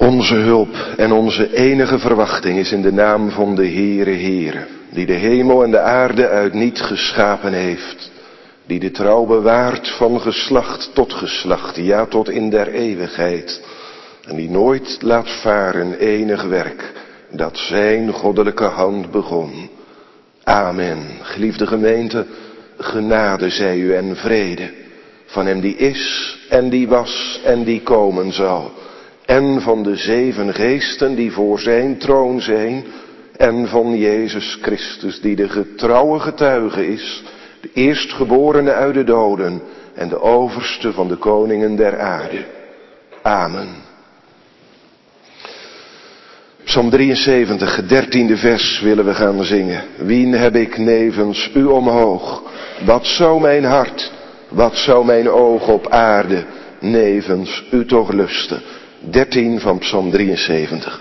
Onze hulp en onze enige verwachting is in de naam van de Heere, die de hemel en de aarde uit niet geschapen heeft, die de trouw bewaart van geslacht tot geslacht, ja tot in der eeuwigheid, en die nooit laat varen enig werk dat zijn goddelijke hand begon. Amen. Geliefde gemeente, genade zij u en vrede van hem die is en die was en die komen zal, en van de 7 geesten die voor zijn troon zijn, en van Jezus Christus die de getrouwe getuige is, de eerstgeborene uit de doden en de overste van de koningen der aarde. Amen. Psalm 73, het 13e vers willen we gaan zingen. Wien heb ik nevens u omhoog? Wat zou mijn hart, wat zou mijn oog op aarde nevens u toch lusten? 13 van Psalm 73.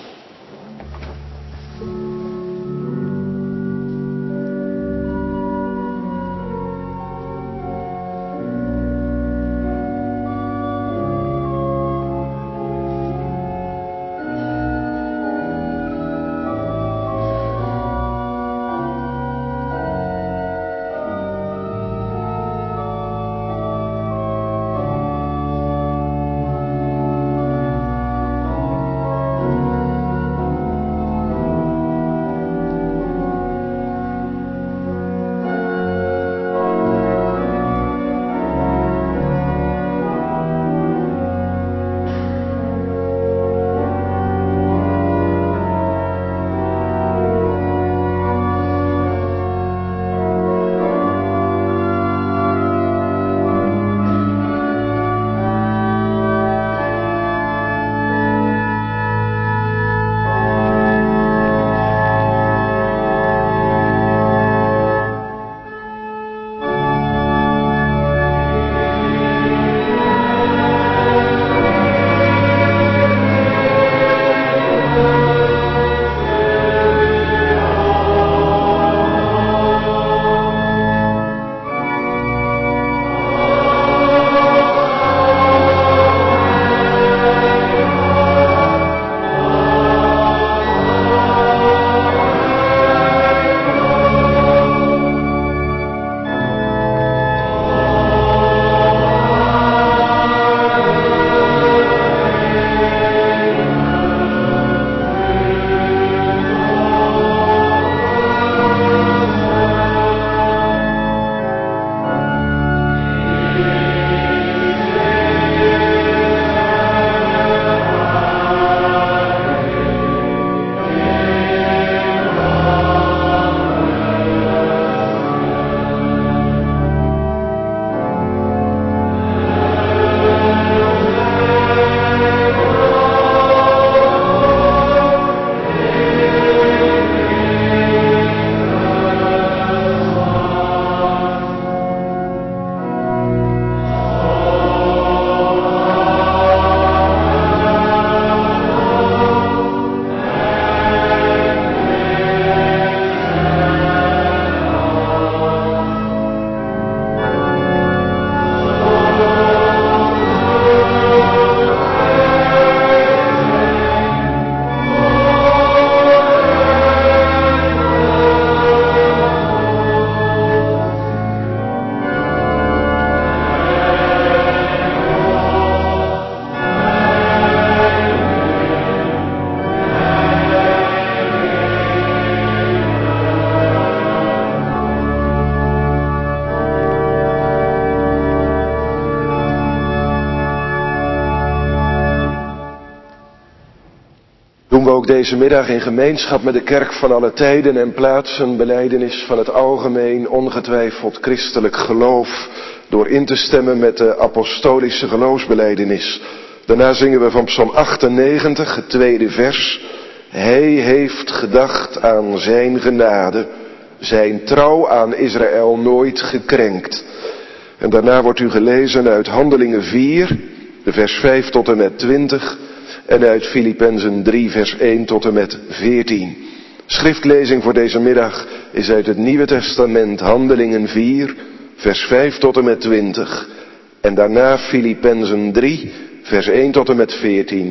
Doen we ook deze middag in gemeenschap met de kerk van alle tijden en plaatsen belijdenis van het algemeen ongetwijfeld christelijk geloof door in te stemmen met de apostolische geloofsbelijdenis. Daarna zingen we van Psalm 98, het 2e vers. Hij heeft gedacht aan zijn genade, zijn trouw aan Israël nooit gekrenkt. En daarna wordt u gelezen uit Handelingen 4, de vers 5 tot en met 20... en uit Filippenzen 3 vers 1 tot en met 14. Schriftlezing voor deze middag is uit het Nieuwe Testament, Handelingen 4, vers 5 tot en met 20. En daarna Filippenzen 3, vers 1 tot en met 14.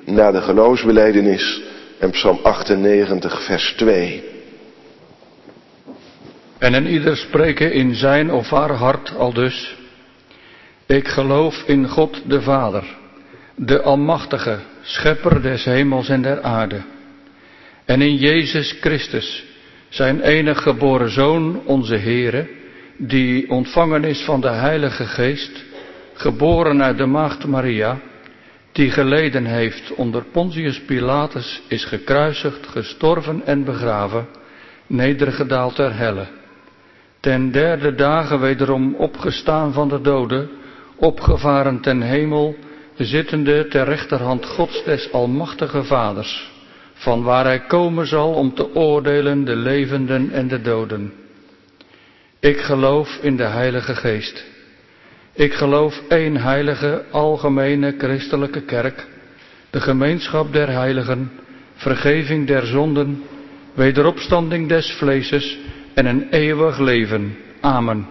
na de geloofsbelijdenis en Psalm 98 vers 2. En een ieder spreken in zijn of haar hart aldus: ik geloof in God de Vader, de Almachtige, Schepper des hemels en der aarde. En in Jezus Christus, zijn enige geboren Zoon, onze Heere, die ontvangen is van de Heilige Geest, geboren uit de maagd Maria, die geleden heeft onder Pontius Pilatus, is gekruisigd, gestorven en begraven, nedergedaald ter helle. Ten derde dagen wederom opgestaan van de doden, opgevaren ten hemel, zittende ter rechterhand Gods des Almachtige Vaders, van waar hij komen zal om te oordelen de levenden en de doden. Ik geloof in de Heilige Geest. Ik geloof één heilige, algemene, christelijke kerk, de gemeenschap der heiligen, vergeving der zonden, wederopstanding des vleeses en een eeuwig leven. Amen.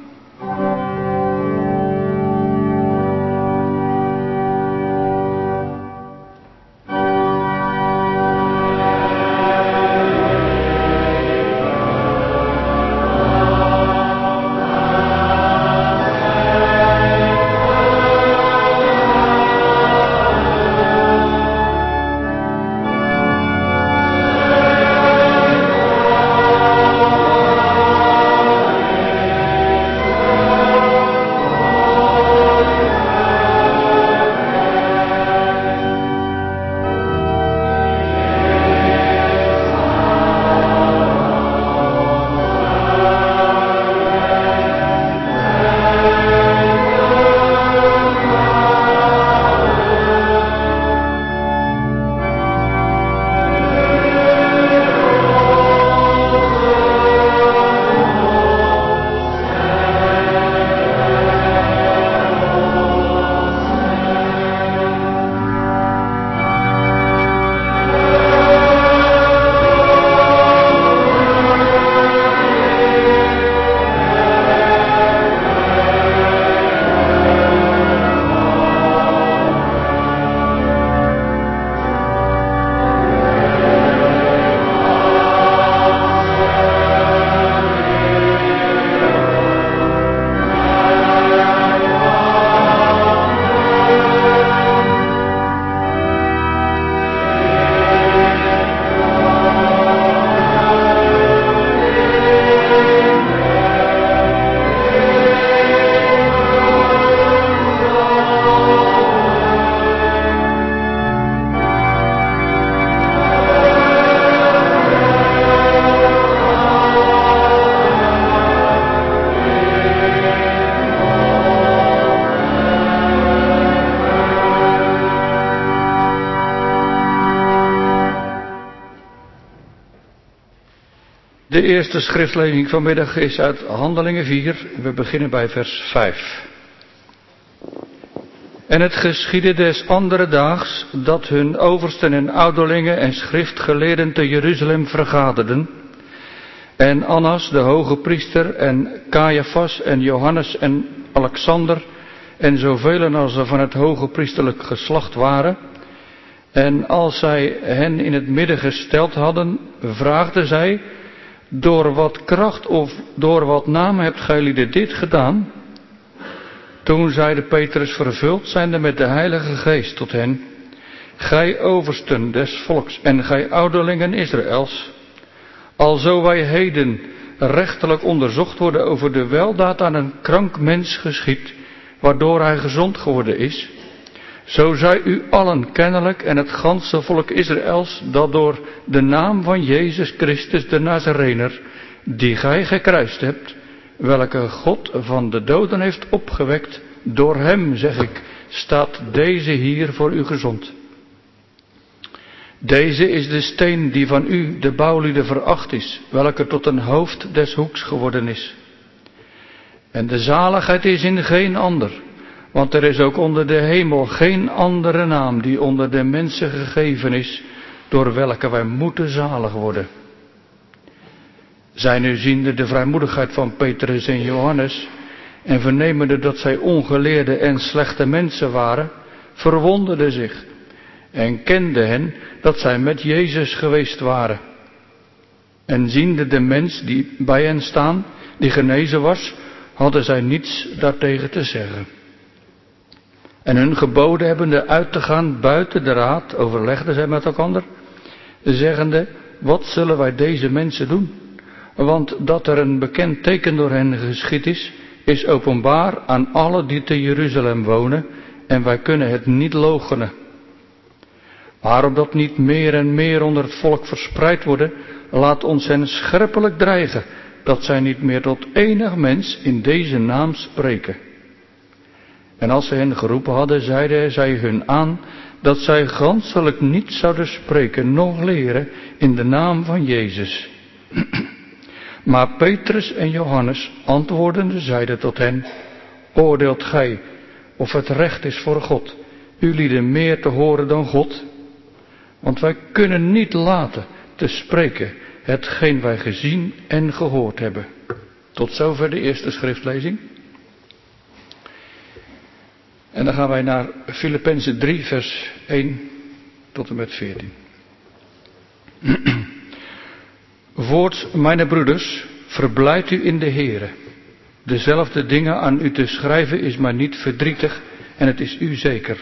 De eerste schriftlezing vanmiddag is uit Handelingen 4. We beginnen bij vers 5. En het geschiedde des andere daags dat hun oversten en ouderlingen en schriftgeleerden te Jeruzalem vergaderden. En Annas, de hoge priester, en Caiaphas en Johannes en Alexander en zoveel als er van het hoge priesterlijk geslacht waren. En als zij hen in het midden gesteld hadden, vraagden zij: door wat kracht of door wat naam hebt gij dit gedaan? Toen zeide Petrus, vervuld zijnde met de Heilige Geest, tot hen: gij oversten des volks en gij ouderlingen Israëls, alzo wij heden rechterlijk onderzocht worden over de weldaad aan een krank mens geschied, waardoor hij gezond geworden is, zo zij u allen kennelijk en het ganse volk Israëls, dat door de naam van Jezus Christus de Nazarener, die gij gekruist hebt, welke God van de doden heeft opgewekt, door hem, zeg ik, staat deze hier voor u gezond. Deze is de steen die van u, de bouwlieden, veracht is, welke tot een hoofd des hoeks geworden is. En de zaligheid is in geen ander, want er is ook onder de hemel geen andere naam die onder de mensen gegeven is, door welke wij moeten zalig worden. Zij nu ziende de vrijmoedigheid van Petrus en Johannes, en vernemende dat zij ongeleerde en slechte mensen waren, verwonderden zich, en kende hen dat zij met Jezus geweest waren. En ziende de mens die bij hen staan, die genezen was, hadden zij niets daartegen te zeggen. En hun geboden hebbende uit te gaan buiten de raad, overlegden zij met elkander, zeggende, wat zullen wij deze mensen doen? Want dat er een bekend teken door hen geschied is openbaar aan allen die te Jeruzalem wonen, en wij kunnen het niet loochenen. Maar opdat niet meer en meer onder het volk verspreid worden, laat ons hen scherpelijk dreigen, dat zij niet meer tot enig mens in deze naam spreken. En als ze hen geroepen hadden, zeiden zij hun aan, dat zij ganschelijk niet zouden spreken, noch leren in de naam van Jezus. Maar Petrus en Johannes antwoordende zeiden tot hen, oordeelt gij of het recht is voor God, ulieden meer te horen dan God? Want wij kunnen niet laten te spreken hetgeen wij gezien en gehoord hebben. Tot zover de eerste schriftlezing. En dan gaan wij naar Filippenzen 3 vers 1 tot en met 14. Voorts, mijn broeders, verblijd u in de Here. Dezelfde dingen aan u te schrijven is maar niet verdrietig en het is u zeker.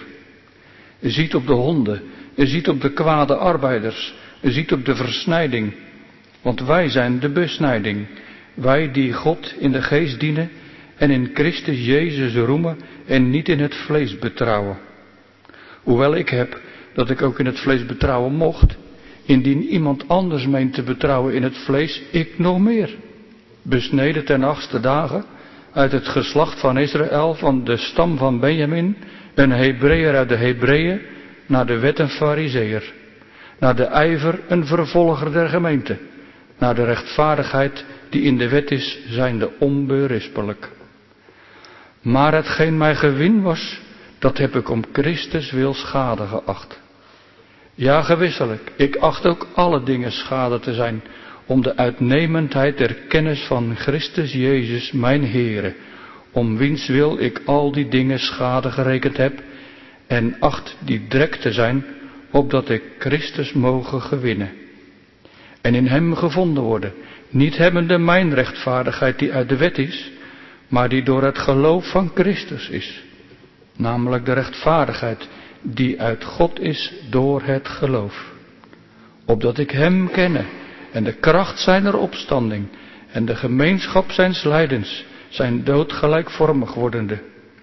U ziet op de honden, u ziet op de kwade arbeiders, u ziet op de versnijding. Want wij zijn de besnijding, wij die God in de geest dienen en in Christus Jezus roemen en niet in het vlees betrouwen. Hoewel ik heb dat ik ook in het vlees betrouwen mocht, indien iemand anders meent te betrouwen in het vlees, ik nog meer. Besneden ten 8e dagen, uit het geslacht van Israël, van de stam van Benjamin, een Hebreeër uit de Hebreeën, naar de wet een Farizeeër, naar de ijver een vervolger der gemeente, naar de rechtvaardigheid die in de wet is, zijnde onberispelijk. Maar hetgeen mij gewin was, dat heb ik om Christus wil schade geacht. Ja, gewisselijk, ik acht ook alle dingen schade te zijn, om de uitnemendheid der kennis van Christus Jezus, mijn Heere, om wiens wil ik al die dingen schade gerekend heb, en acht die drek te zijn, opdat ik Christus moge gewinnen. En in hem gevonden worden, niet hebbende mijn rechtvaardigheid die uit de wet is, maar die door het geloof van Christus is. Namelijk de rechtvaardigheid die uit God is door het geloof. Opdat ik hem kenne en de kracht zijner opstanding en de gemeenschap zijns lijdens, zijn dood gelijkvormig wordende.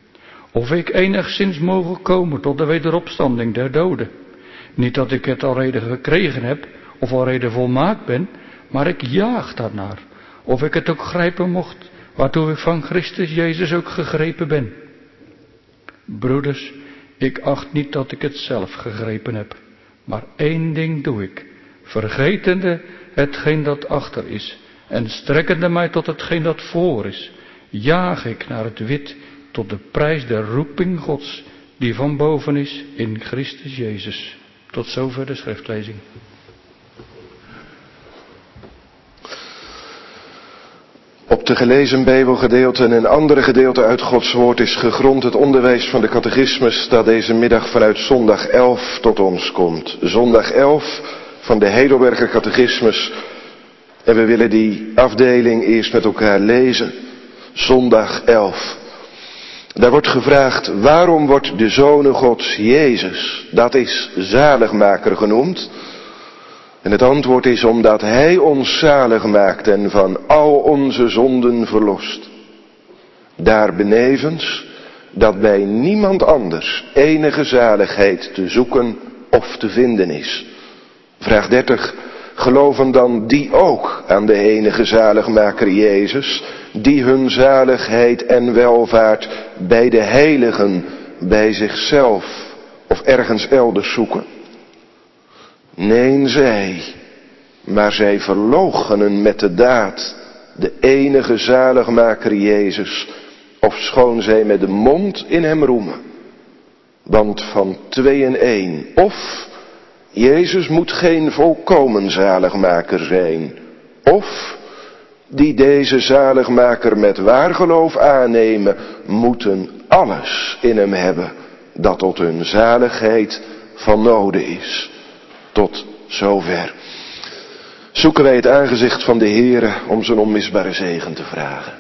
Of ik enigszins mogen komen tot de wederopstanding der doden. Niet dat ik het alrede gekregen heb of alrede volmaakt ben, maar ik jaag daarnaar. Of ik het ook grijpen mocht, waartoe ik van Christus Jezus ook gegrepen ben. Broeders, ik acht niet dat ik het zelf gegrepen heb, maar één ding doe ik, vergetende hetgeen dat achter is en strekkende mij tot hetgeen dat voor is, jaag ik naar het wit tot de prijs der roeping Gods, die van boven is in Christus Jezus. Tot zover de schriftlezing. Op de gelezen Bijbelgedeelten en andere gedeelten uit Gods woord is gegrond het onderwijs van de catechismus dat deze middag vanuit zondag 11 tot ons komt. Zondag 11 van de Heidelberger catechismus. En we willen die afdeling eerst met elkaar lezen. Zondag 11. Daar wordt gevraagd, waarom wordt de Zoon Gods Jezus, dat is zaligmaker genoemd? En het antwoord is omdat Hij ons zalig maakt en van al onze zonden verlost. Daarbenevens dat bij niemand anders enige zaligheid te zoeken of te vinden is. Vraag 30. Geloven dan die ook aan de enige zaligmaker Jezus, die hun zaligheid en welvaart bij de heiligen, bij zichzelf of ergens elders zoeken? Nee, zij, maar zij verloochenen met de daad de enige zaligmaker Jezus, ofschoon zij met de mond in hem roemen. Want van 2 in 1, of Jezus moet geen volkomen zaligmaker zijn, of die deze zaligmaker met waar geloof aannemen, moeten alles in hem hebben dat tot hun zaligheid van noden is. Tot zover. Zoeken wij het aangezicht van de Heere om zijn onmisbare zegen te vragen.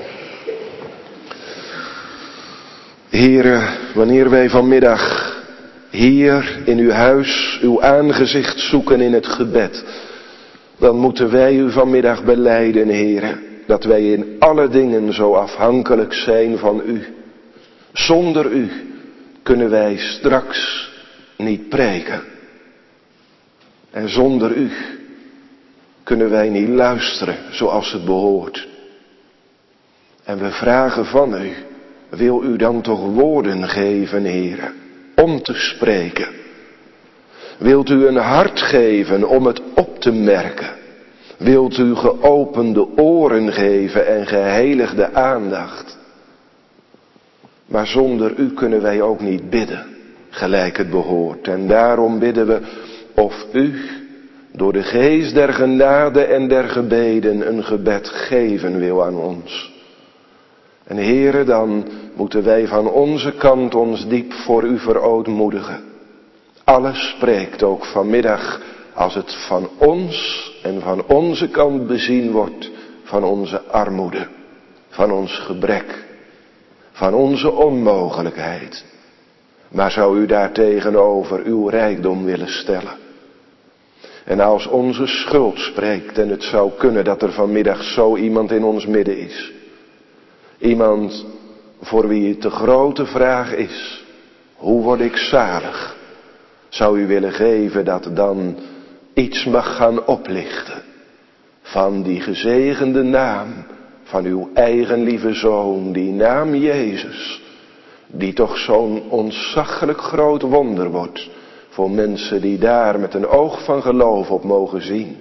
Heere, wanneer wij vanmiddag hier in uw huis uw aangezicht zoeken in het gebed, dan moeten wij u vanmiddag belijden, Heere, dat wij in alle dingen zo afhankelijk zijn van u. Zonder u kunnen wij straks niet preken. En zonder u kunnen wij niet luisteren zoals het behoort. En we vragen van u, wil u dan toch woorden geven, Heere, om te spreken? Wilt u een hart geven om het op te merken? Wilt u geopende oren geven en geheiligde aandacht? Maar zonder u kunnen wij ook niet bidden, gelijk het behoort. En daarom bidden we of u door de geest der genade en der gebeden een gebed geven wil aan ons. En Heere, dan moeten wij van onze kant ons diep voor u verootmoedigen. Alles spreekt ook vanmiddag, als het van ons en van onze kant bezien wordt, van onze armoede, van ons gebrek, van onze onmogelijkheid. Maar zou u daartegenover uw rijkdom willen stellen? En als onze schuld spreekt, en het zou kunnen dat er vanmiddag zo iemand in ons midden is. Iemand voor wie het de grote vraag is, hoe word ik zalig? Zou u willen geven dat dan iets mag gaan oplichten van die gezegende naam van uw eigen lieve Zoon, die naam Jezus, die toch zo'n ontzaglijk groot wonder wordt voor mensen die daar met een oog van geloof op mogen zien.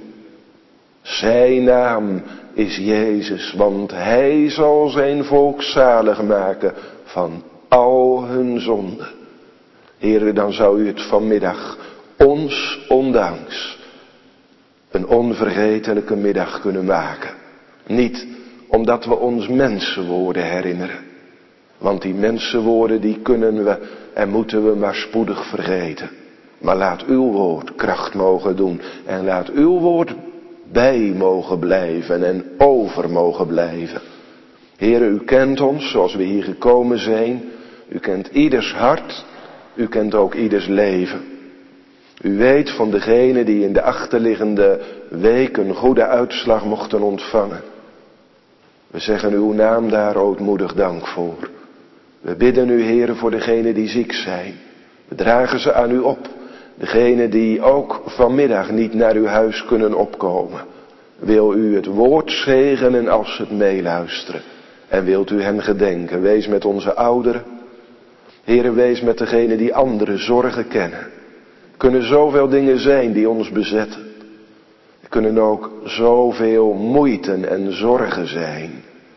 Zijn naam is Jezus, want hij zal zijn volk zalig maken van al hun zonden. Heere, dan zou u het vanmiddag ons ondanks een onvergetelijke middag kunnen maken. Niet omdat we ons mensenwoorden herinneren. Want die mensenwoorden die kunnen we en moeten we maar spoedig vergeten. Maar laat uw woord kracht mogen doen. En laat uw woord bij mogen blijven en over mogen blijven. Heere, u kent ons zoals we hier gekomen zijn. U kent ieders hart. U kent ook ieders leven. U weet van degenen die in de achterliggende week een goede uitslag mochten ontvangen. We zeggen uw naam daar ootmoedig dank voor. We bidden u, Heere, voor degenen die ziek zijn. We dragen ze aan u op. Degenen die ook vanmiddag niet naar uw huis kunnen opkomen. Wil u het woord zegenen als ze het meeluisteren. En wilt u hen gedenken. Wees met onze ouderen. Heere, wees met degenen die andere zorgen kennen. Er kunnen zoveel dingen zijn die ons bezetten. Er kunnen ook zoveel moeiten en zorgen zijn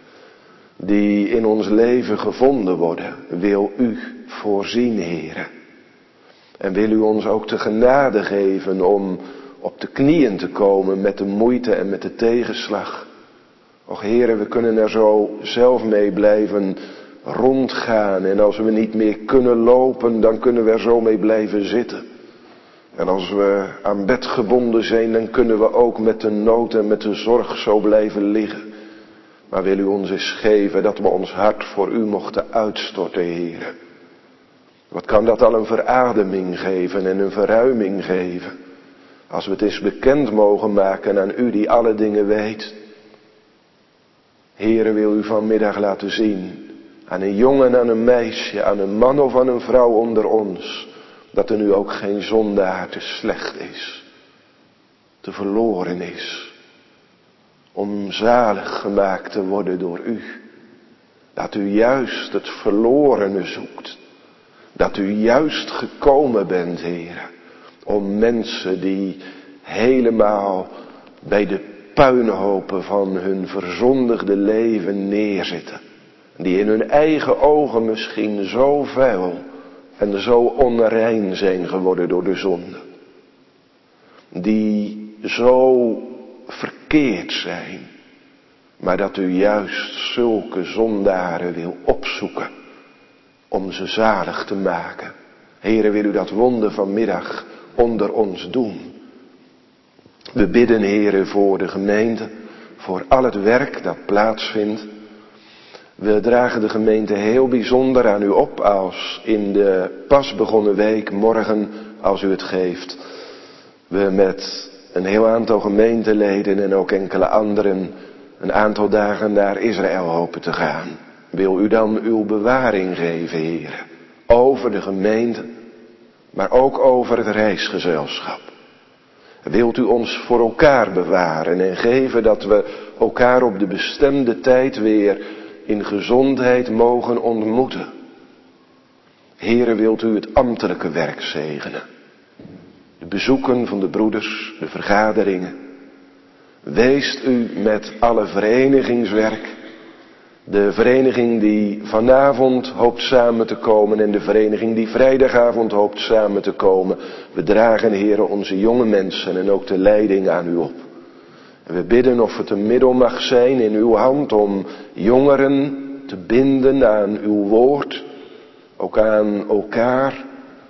die in ons leven gevonden worden. Wil u voorzien, Heere. En wil u ons ook de genade geven om op de knieën te komen met de moeite en met de tegenslag. Och Heere, we kunnen er zo zelf mee blijven rondgaan. En als we niet meer kunnen lopen, dan kunnen we er zo mee blijven zitten. En als we aan bed gebonden zijn, dan kunnen we ook met de nood en met de zorg zo blijven liggen. Maar wil u ons eens geven dat we ons hart voor u mochten uitstorten, Heere. Wat kan dat al een verademing geven en een verruiming geven. Als we het eens bekend mogen maken aan u die alle dingen weet. Heere, wil u vanmiddag laten zien aan een jongen, aan een meisje, aan een man of aan een vrouw onder ons, dat er nu ook geen zondaar te slecht is, te verloren is, om zalig gemaakt te worden door u. Dat u juist het verlorene zoekt. Dat u juist gekomen bent, Heere, om mensen die helemaal bij de puinhopen van hun verzondigde leven neerzitten. Die in hun eigen ogen misschien zo vuil en zo onrein zijn geworden door de zonde. Die zo verkeerd zijn. Maar dat u juist zulke zondaren wil opzoeken om ze zalig te maken. Heere, wil u dat wonder vanmiddag onder ons doen. We bidden, Heere, voor de gemeente, voor al het werk dat plaatsvindt. We dragen de gemeente heel bijzonder aan u op als in de pas begonnen week morgen, als u het geeft, we met een heel aantal gemeenteleden en ook enkele anderen een aantal dagen naar Israël hopen te gaan. Wil u dan uw bewaring geven, Heere, over de gemeente, maar ook over het reisgezelschap. Wilt u ons voor elkaar bewaren en geven dat we elkaar op de bestemde tijd weer in gezondheid mogen ontmoeten. Heere, wilt u het ambtelijke werk zegenen. De bezoeken van de broeders, de vergaderingen. Weest u met alle verenigingswerk. De vereniging die vanavond hoopt samen te komen en de vereniging die vrijdagavond hoopt samen te komen. We dragen, Heere, onze jonge mensen en ook de leiding aan u op. En we bidden of het een middel mag zijn in uw hand om jongeren te binden aan uw woord, ook aan elkaar.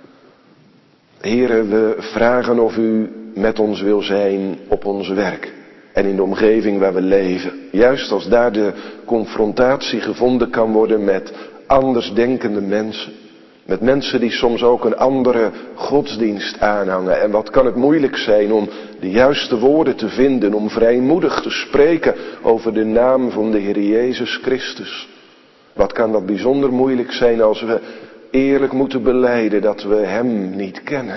Heere, we vragen of u met ons wil zijn op ons werk en in de omgeving waar we leven. Juist als daar de confrontatie gevonden kan worden met andersdenkende mensen. Met mensen die soms ook een andere godsdienst aanhangen. En wat kan het moeilijk zijn om de juiste woorden te vinden, om vrijmoedig te spreken over de naam van de Heer Jezus Christus. Wat kan dat bijzonder moeilijk zijn als we eerlijk moeten belijden dat we Hem niet kennen.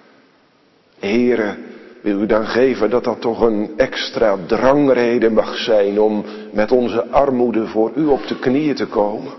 Heere, wil u dan geven dat dat toch een extra drangreden mag zijn om met onze armoede voor u op de knieën te komen.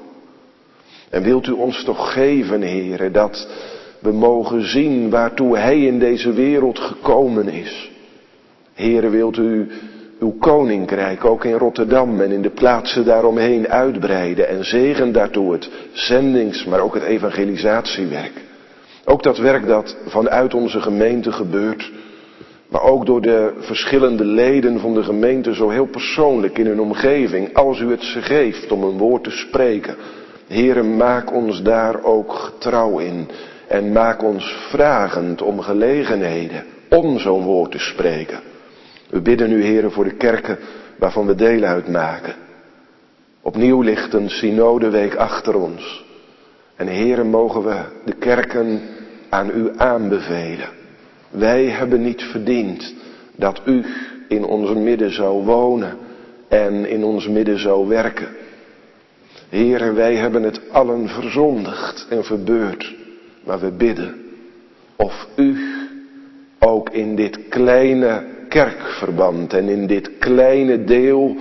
En wilt u ons toch geven, Heere, dat we mogen zien waartoe Hij in deze wereld gekomen is. Heere, wilt u uw koninkrijk ook in Rotterdam en in de plaatsen daaromheen uitbreiden en zegen daartoe het zendings, maar ook het evangelisatiewerk. Ook dat werk dat vanuit onze gemeente gebeurt, maar ook door de verschillende leden van de gemeente zo heel persoonlijk in hun omgeving, als u het ze geeft om een woord te spreken. Heere, maak ons daar ook getrouw in en maak ons vragend om gelegenheden om zo'n woord te spreken. We bidden u, Heere, voor de kerken waarvan we deel uitmaken. Opnieuw ligt een synodeweek achter ons. En Heere, mogen we de kerken aan u aanbevelen. Wij hebben niet verdiend dat u in ons midden zou wonen en in ons midden zou werken. Heere, wij hebben het allen verzondigd en verbeurd. Maar we bidden of u ook in dit kleine kerkverband en in dit kleine deel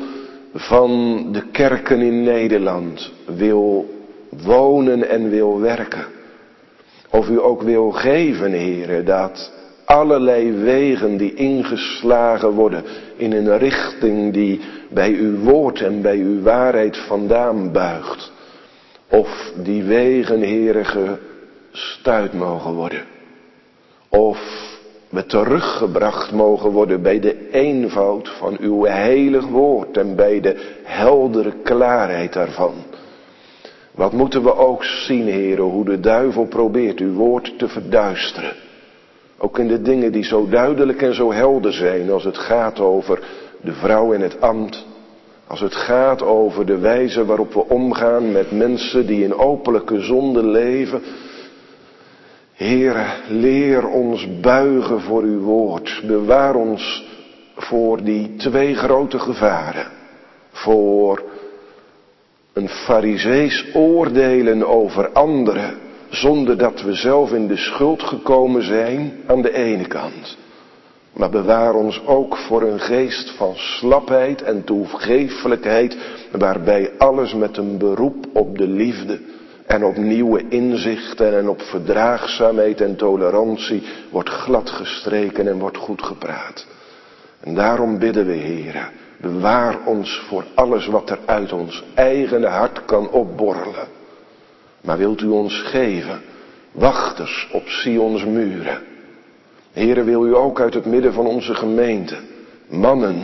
van de kerken in Nederland wil wonen en wil werken. Of u ook wil geven, Heere, dat allerlei wegen die ingeslagen worden in een richting die bij uw woord en bij uw waarheid vandaan buigt. Of die wegen, Heere, gestuit mogen worden. Of we teruggebracht mogen worden bij de eenvoud van uw heilig woord en bij de heldere klaarheid daarvan. Wat moeten we ook zien, Heere, hoe de duivel probeert uw woord te verduisteren. Ook in de dingen die zo duidelijk en zo helder zijn als het gaat over de vrouw in het ambt. Als het gaat over de wijze waarop we omgaan met mensen die in openlijke zonde leven. Heere, leer ons buigen voor uw woord. Bewaar ons voor die twee grote gevaren. Voor een farizees oordelen over anderen, zonder dat we zelf in de schuld gekomen zijn aan de ene kant. Maar bewaar ons ook voor een geest van slapheid en toegeeflijkheid, waarbij alles met een beroep op de liefde en op nieuwe inzichten en op verdraagzaamheid en tolerantie wordt gladgestreken en wordt goed gepraat. En daarom bidden we, Heere, bewaar ons voor alles wat er uit ons eigen hart kan opborrelen. Maar wilt u ons geven, wachters op Sions muren. Heere, wil u ook uit het midden van onze gemeente mannen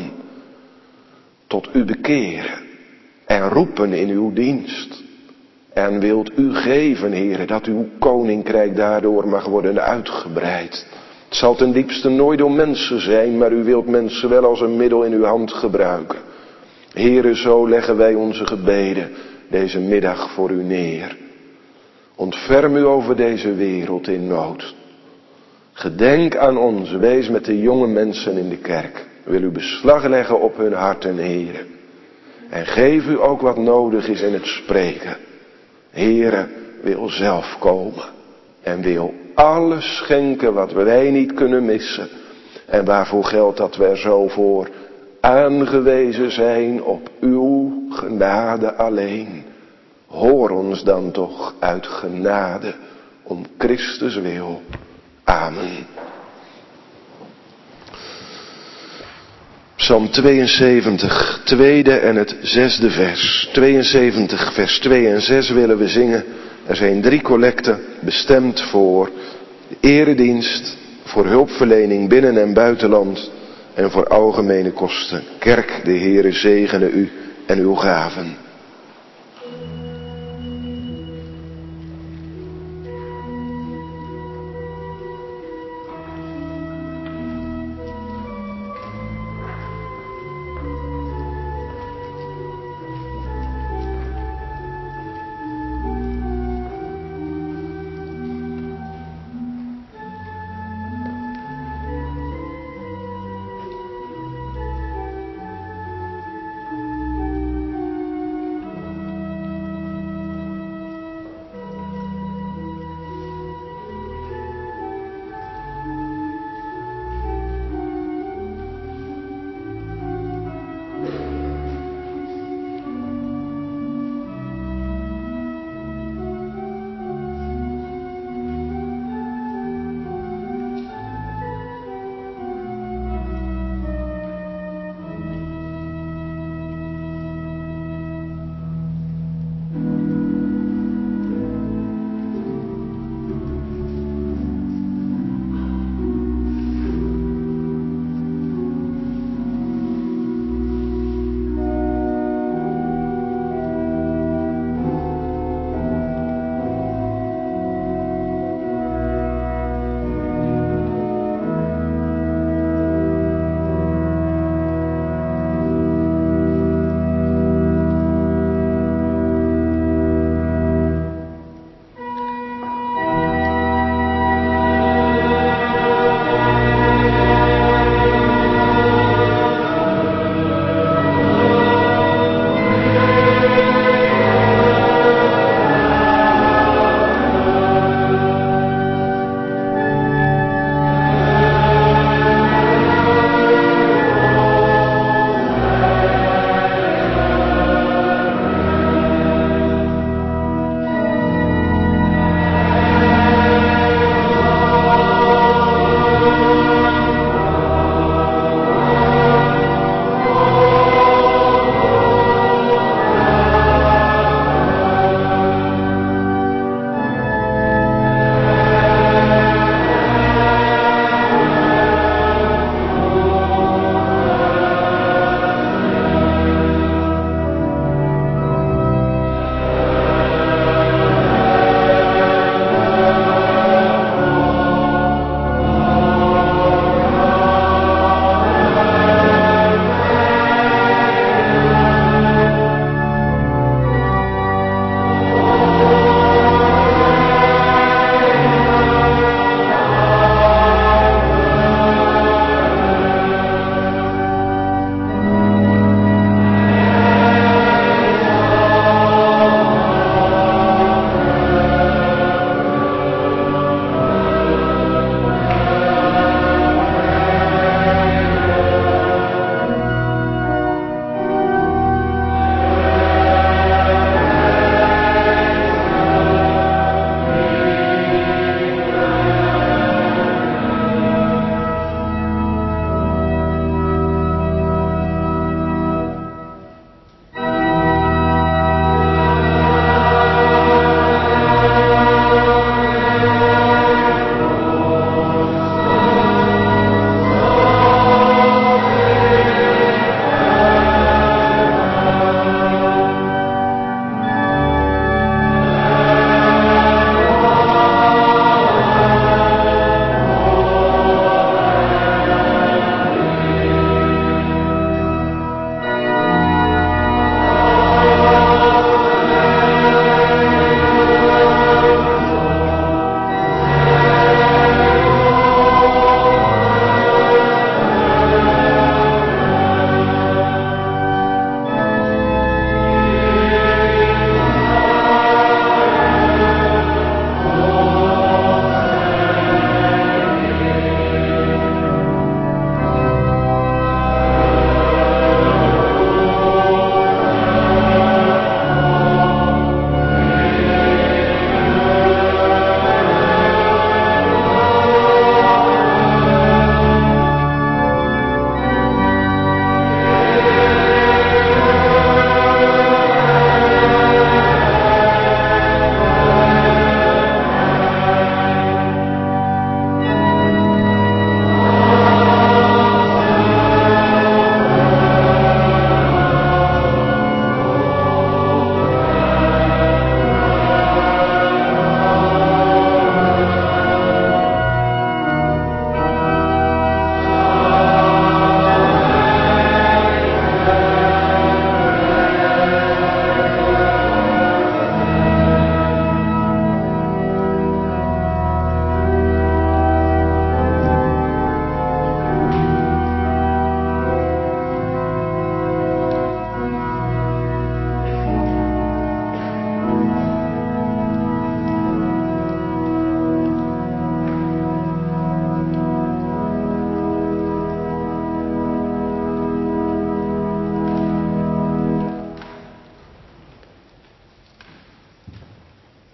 tot u bekeren en roepen in uw dienst. En wilt u geven, Heere, dat uw koninkrijk daardoor mag worden uitgebreid. Het zal ten diepste nooit door mensen zijn, maar u wilt mensen wel als een middel in uw hand gebruiken. Heere, zo leggen wij onze gebeden deze middag voor u neer. Ontferm u over deze wereld in nood. Gedenk aan ons, wees met de jonge mensen in de kerk. Wil u beslag leggen op hun harten, Heere. En geef u ook wat nodig is in het spreken. Heere, wil zelf komen en wil alles schenken wat wij niet kunnen missen. En waarvoor geldt dat we er zo voor aangewezen zijn op uw genade alleen. Hoor ons dan toch uit genade om Christus wil. Amen. Psalm 72, tweede en het 6e vers. 72 vers 2 en 6 willen we zingen. Er zijn 3 collecten bestemd voor de eredienst, voor hulpverlening binnen- en buitenland en voor algemene kosten. Kerk, de Heere zegene u en uw gaven.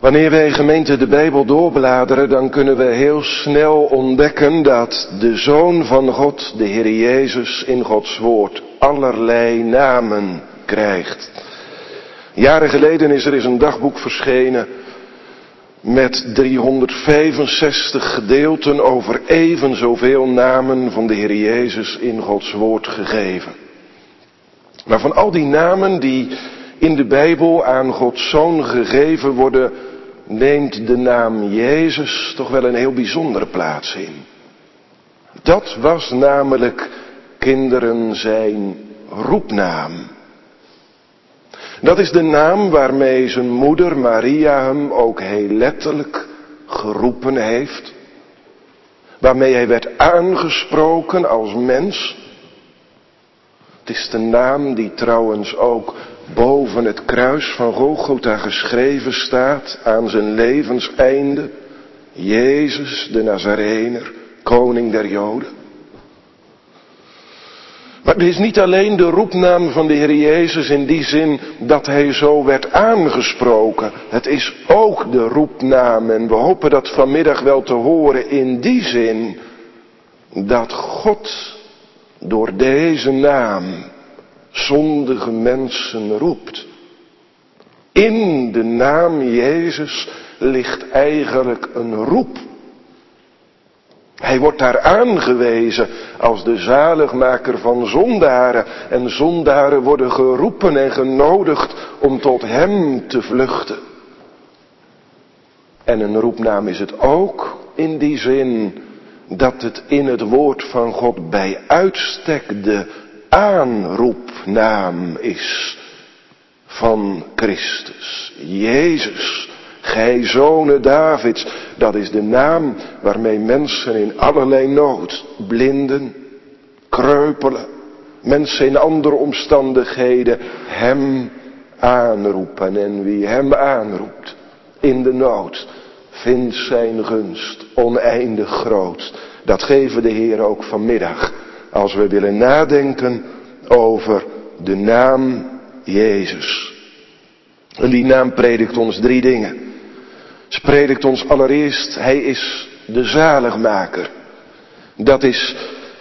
Wanneer wij gemeente de Bijbel doorbladeren, dan kunnen we heel snel ontdekken dat de Zoon van God, de Heer Jezus, in Gods woord allerlei namen krijgt. Jaren geleden is er eens een dagboek verschenen met 365 gedeelten over even zoveel namen van de Heer Jezus in Gods woord gegeven. Maar van al die namen die in de Bijbel aan Gods Zoon gegeven worden, neemt de naam Jezus toch wel een heel bijzondere plaats in. Dat was namelijk, kinderen, zijn roepnaam. Dat is de naam waarmee zijn moeder Maria hem ook heel letterlijk geroepen heeft. Waarmee hij werd aangesproken als mens. Het is de naam die trouwens ook boven het kruis van Golgotha geschreven staat aan zijn levenseinde. Jezus de Nazarener, koning der Joden. Maar het is niet alleen de roepnaam van de Heer Jezus in die zin dat hij zo werd aangesproken. Het is ook de roepnaam, en we hopen dat vanmiddag wel te horen, in die zin dat God door deze naam zondige mensen roept. In de naam Jezus ligt eigenlijk een roep. Hij wordt daar aangewezen als de zaligmaker van zondaren. En zondaren worden geroepen en genodigd om tot hem te vluchten. En een roepnaam is het ook in die zin dat het in het woord van God bij uitstek de aanroepnaam is van Christus. Jezus, gij zonen Davids, dat is de naam waarmee mensen in allerlei nood, blinden, kreupelen, mensen in andere omstandigheden hem aanroepen. En wie hem aanroept in de nood, vindt zijn gunst oneindig groot. Dat geven de Heer ook vanmiddag, als we willen nadenken over de naam Jezus. En die naam predikt ons 3 dingen. Ze predikt ons allereerst, hij is de zaligmaker. Dat is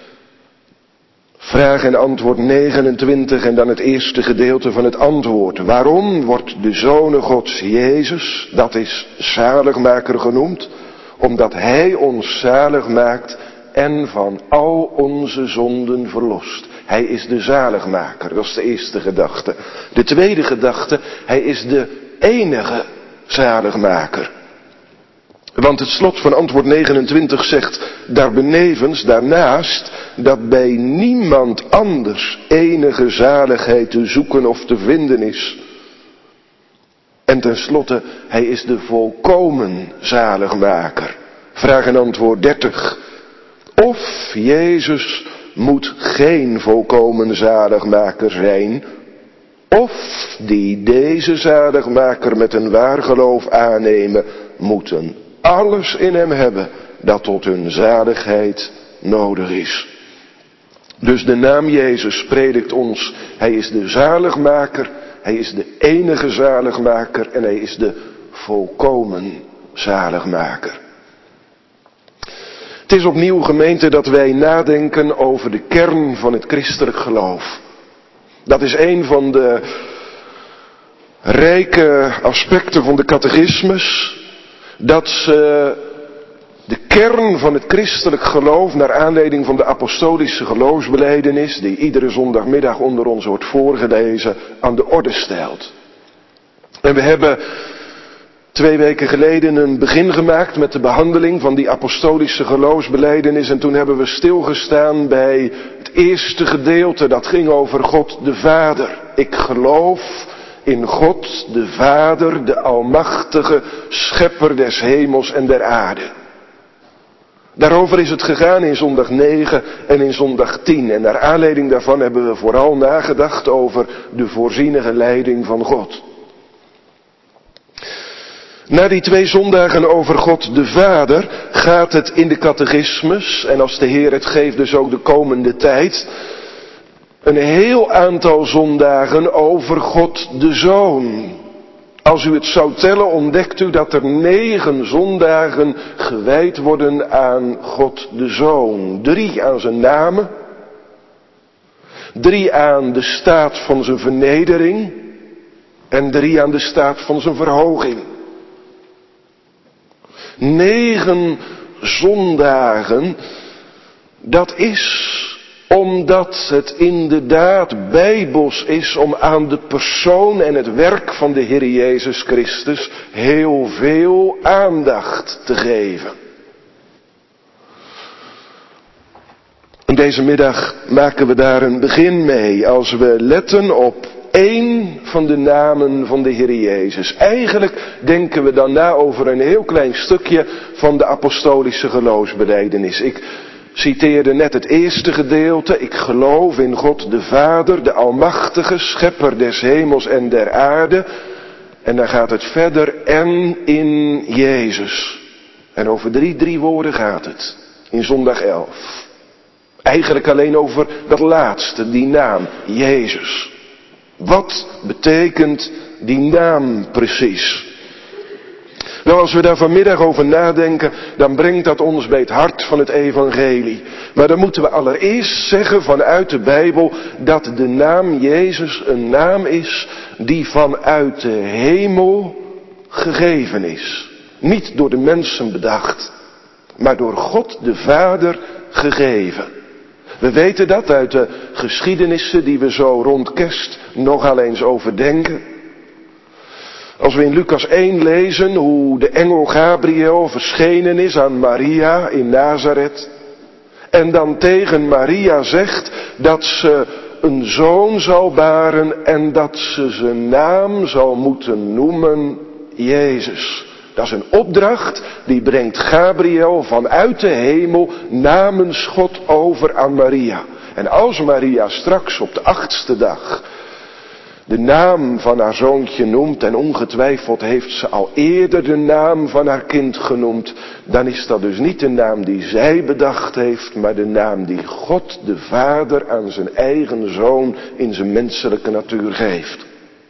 vraag en antwoord 29 en dan het eerste gedeelte van het antwoord. Waarom wordt de Zoon Gods Jezus, dat is zaligmaker genoemd? Omdat hij ons zalig maakt en van al onze zonden verlost. Hij is de zaligmaker, dat is de eerste gedachte. De tweede gedachte, hij is de enige zaligmaker. Want het slot van antwoord 29 zegt daarbenevens, daarnaast, dat bij niemand anders enige zaligheid te zoeken of te vinden is. En tenslotte, hij is de volkomen zaligmaker. Vraag en antwoord 30. Of Jezus moet geen volkomen zaligmaker zijn, of die deze zaligmaker met een waar geloof aannemen, moeten alles in hem hebben dat tot hun zaligheid nodig is. Dus de naam Jezus predikt ons, hij is de zaligmaker, hij is de enige zaligmaker en hij is de volkomen zaligmaker. Het is opnieuw, gemeente, dat wij nadenken over de kern van het christelijk geloof. Dat is een van de rijke aspecten van de catechismus. Dat ze de kern van het christelijk geloof, naar aanleiding van de apostolische geloofsbelijdenis, die iedere zondagmiddag onder ons wordt voorgelezen, aan de orde stelt. En we hebben 2 weken geleden een begin gemaakt met de behandeling van die apostolische geloofsbelijdenis. En toen hebben we stilgestaan bij het eerste gedeelte, dat ging over God de Vader. Ik geloof in God de Vader, de almachtige schepper des hemels en der aarde. Daarover is het gegaan in zondag 9 en in zondag 10. En naar aanleiding daarvan hebben we vooral nagedacht over de voorzienige leiding van God. Na die 2 zondagen over God de Vader gaat het in de catechismus, en als de Heer het geeft dus ook de komende tijd, een heel aantal zondagen over God de Zoon. Als u het zou tellen, ontdekt u dat er 9 zondagen gewijd worden aan God de Zoon. 3 aan zijn namen. 3 aan de staat van zijn vernedering. En 3 aan de staat van zijn verhoging. 9 zondagen, dat is omdat het inderdaad bijbels is om aan de persoon en het werk van de Heer Jezus Christus heel veel aandacht te geven. En deze middag maken we daar een begin mee als we letten op 1 van de namen van de Heer Jezus. Eigenlijk denken we dan na over een heel klein stukje van de apostolische geloofsbelijdenis. Ik citeerde net het eerste gedeelte. Ik geloof in God de Vader, de Almachtige, Schepper des hemels en der aarde. En dan gaat het verder, en in Jezus. En over 3 woorden gaat het. In zondag 11. Eigenlijk alleen over dat laatste, die naam, Jezus. Wat betekent die naam precies? Nou, als we daar vanmiddag over nadenken, dan brengt dat ons bij het hart van het evangelie. Maar dan moeten we allereerst zeggen vanuit de Bijbel dat de naam Jezus een naam is die vanuit de hemel gegeven is. Niet door de mensen bedacht, maar door God de Vader gegeven. We weten dat uit de geschiedenissen die we zo rond kerst nogal eens overdenken. Als we in Lucas 1 lezen hoe de engel Gabriel verschenen is aan Maria in Nazareth. En dan tegen Maria zegt dat ze een zoon zal baren en dat ze zijn naam zal moeten noemen Jezus. Dat is een opdracht die brengt Gabriel vanuit de hemel namens God over aan Maria. En als Maria straks op de 8e dag de naam van haar zoontje noemt, en ongetwijfeld heeft ze al eerder de naam van haar kind genoemd, dan is dat dus niet de naam die zij bedacht heeft, maar de naam die God de Vader aan zijn eigen zoon in zijn menselijke natuur geeft.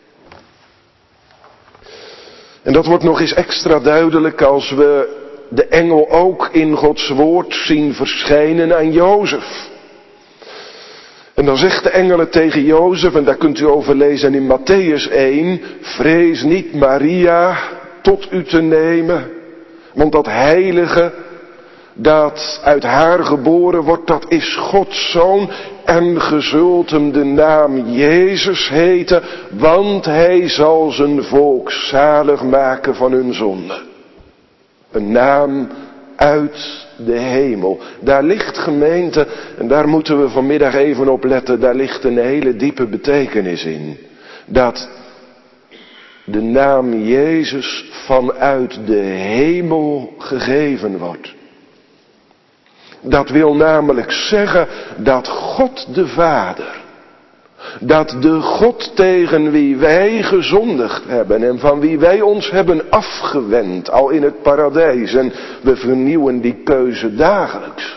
En dat wordt nog eens extra duidelijk als we de engel ook in Gods woord zien verschijnen aan Jozef. En dan zegt de engel tegen Jozef, en daar kunt u over lezen in Mattheüs 1, vrees niet Maria tot u te nemen, want dat heilige dat uit haar geboren wordt, dat is Gods zoon, en ge zult hem de naam Jezus heten, want hij zal zijn volk zalig maken van hun zonde. Een naam uit de hemel. Daar ligt, gemeente, en daar moeten we vanmiddag even op letten, daar ligt een hele diepe betekenis in. Dat de naam Jezus vanuit de hemel gegeven wordt. Dat wil namelijk zeggen dat God de Vader, dat de God tegen wie wij gezondigd hebben en van wie wij ons hebben afgewend al in het paradijs, en we vernieuwen die keuze dagelijks.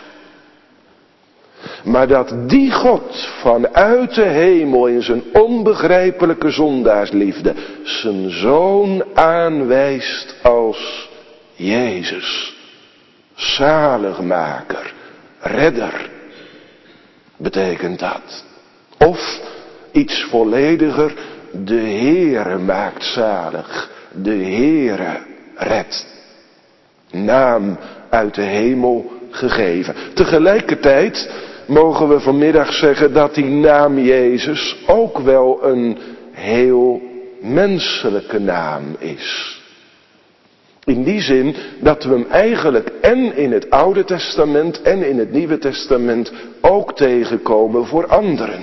Maar dat die God vanuit de hemel in zijn onbegrijpelijke zondaarsliefde zijn zoon aanwijst als Jezus, zaligmaker, redder, betekent dat. Of iets vollediger, de Heere maakt zalig, de Heere redt. Naam uit de hemel gegeven. Tegelijkertijd mogen we vanmiddag zeggen dat die naam Jezus ook wel een heel menselijke naam is. In die zin dat we hem eigenlijk en in het Oude Testament en in het Nieuwe Testament ook tegenkomen voor anderen.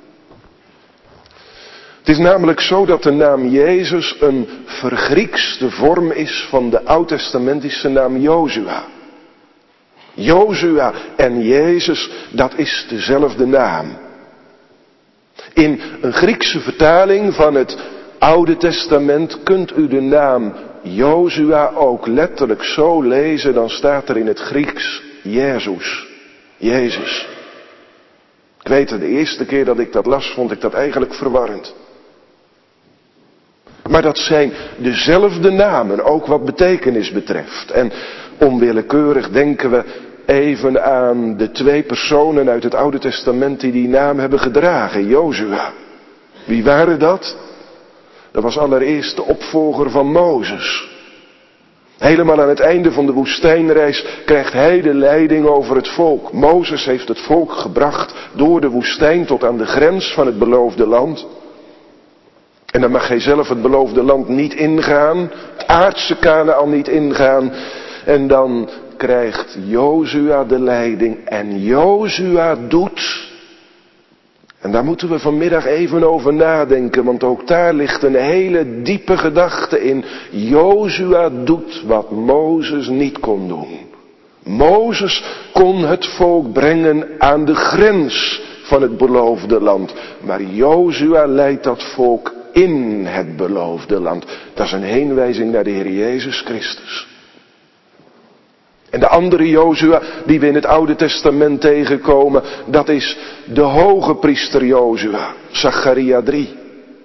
Het is namelijk zo dat de naam Jezus een vergriekste vorm is van de oud-testamentische naam Jozua. Jozua en Jezus, dat is dezelfde naam. In een Griekse vertaling van het Oude Testament kunt u de naam Jozua ook letterlijk zo lezen, dan staat er in het Grieks Jezus. Jezus. Ik weet het, de eerste keer dat ik dat las, vond ik dat eigenlijk verwarrend. Maar dat zijn dezelfde namen, ook wat betekenis betreft. En onwillekeurig denken we even aan de 2 personen uit het Oude Testament die naam hebben gedragen. Jozua. Wie waren dat? Dat was allereerst de opvolger van Mozes. Helemaal aan het einde van de woestijnreis krijgt hij de leiding over het volk. Mozes heeft het volk gebracht door de woestijn tot aan de grens van het beloofde land. En dan mag hij zelf het beloofde land niet ingaan, het aardse Kanaän niet ingaan. En dan krijgt Jozua de leiding en Jozua doet. En daar moeten we vanmiddag even over nadenken, want ook daar ligt een hele diepe gedachte in. Jozua doet wat Mozes niet kon doen. Mozes kon het volk brengen aan de grens van het beloofde land. Maar Jozua leidt dat volk in het beloofde land. Dat is een heenwijzing naar de Heer Jezus Christus. En de andere Jozua die we in het Oude Testament tegenkomen, dat is de hoge priester Jozua, Zacharia 3.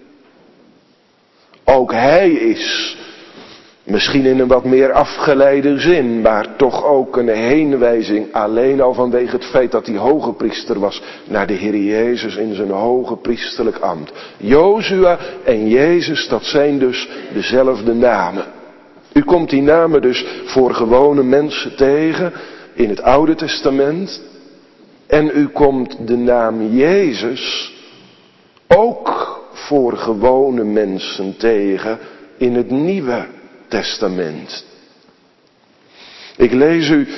Ook hij is, misschien in een wat meer afgeleide zin, maar toch ook een heenwijzing, alleen al vanwege het feit dat hij hoge priester was, naar de Heer Jezus in zijn hoge priesterlijk ambt. Jozua en Jezus, dat zijn dus dezelfde namen. U komt die namen dus voor gewone mensen tegen in het Oude Testament. En u komt de naam Jezus ook voor gewone mensen tegen in het Nieuwe Testament. Ik lees u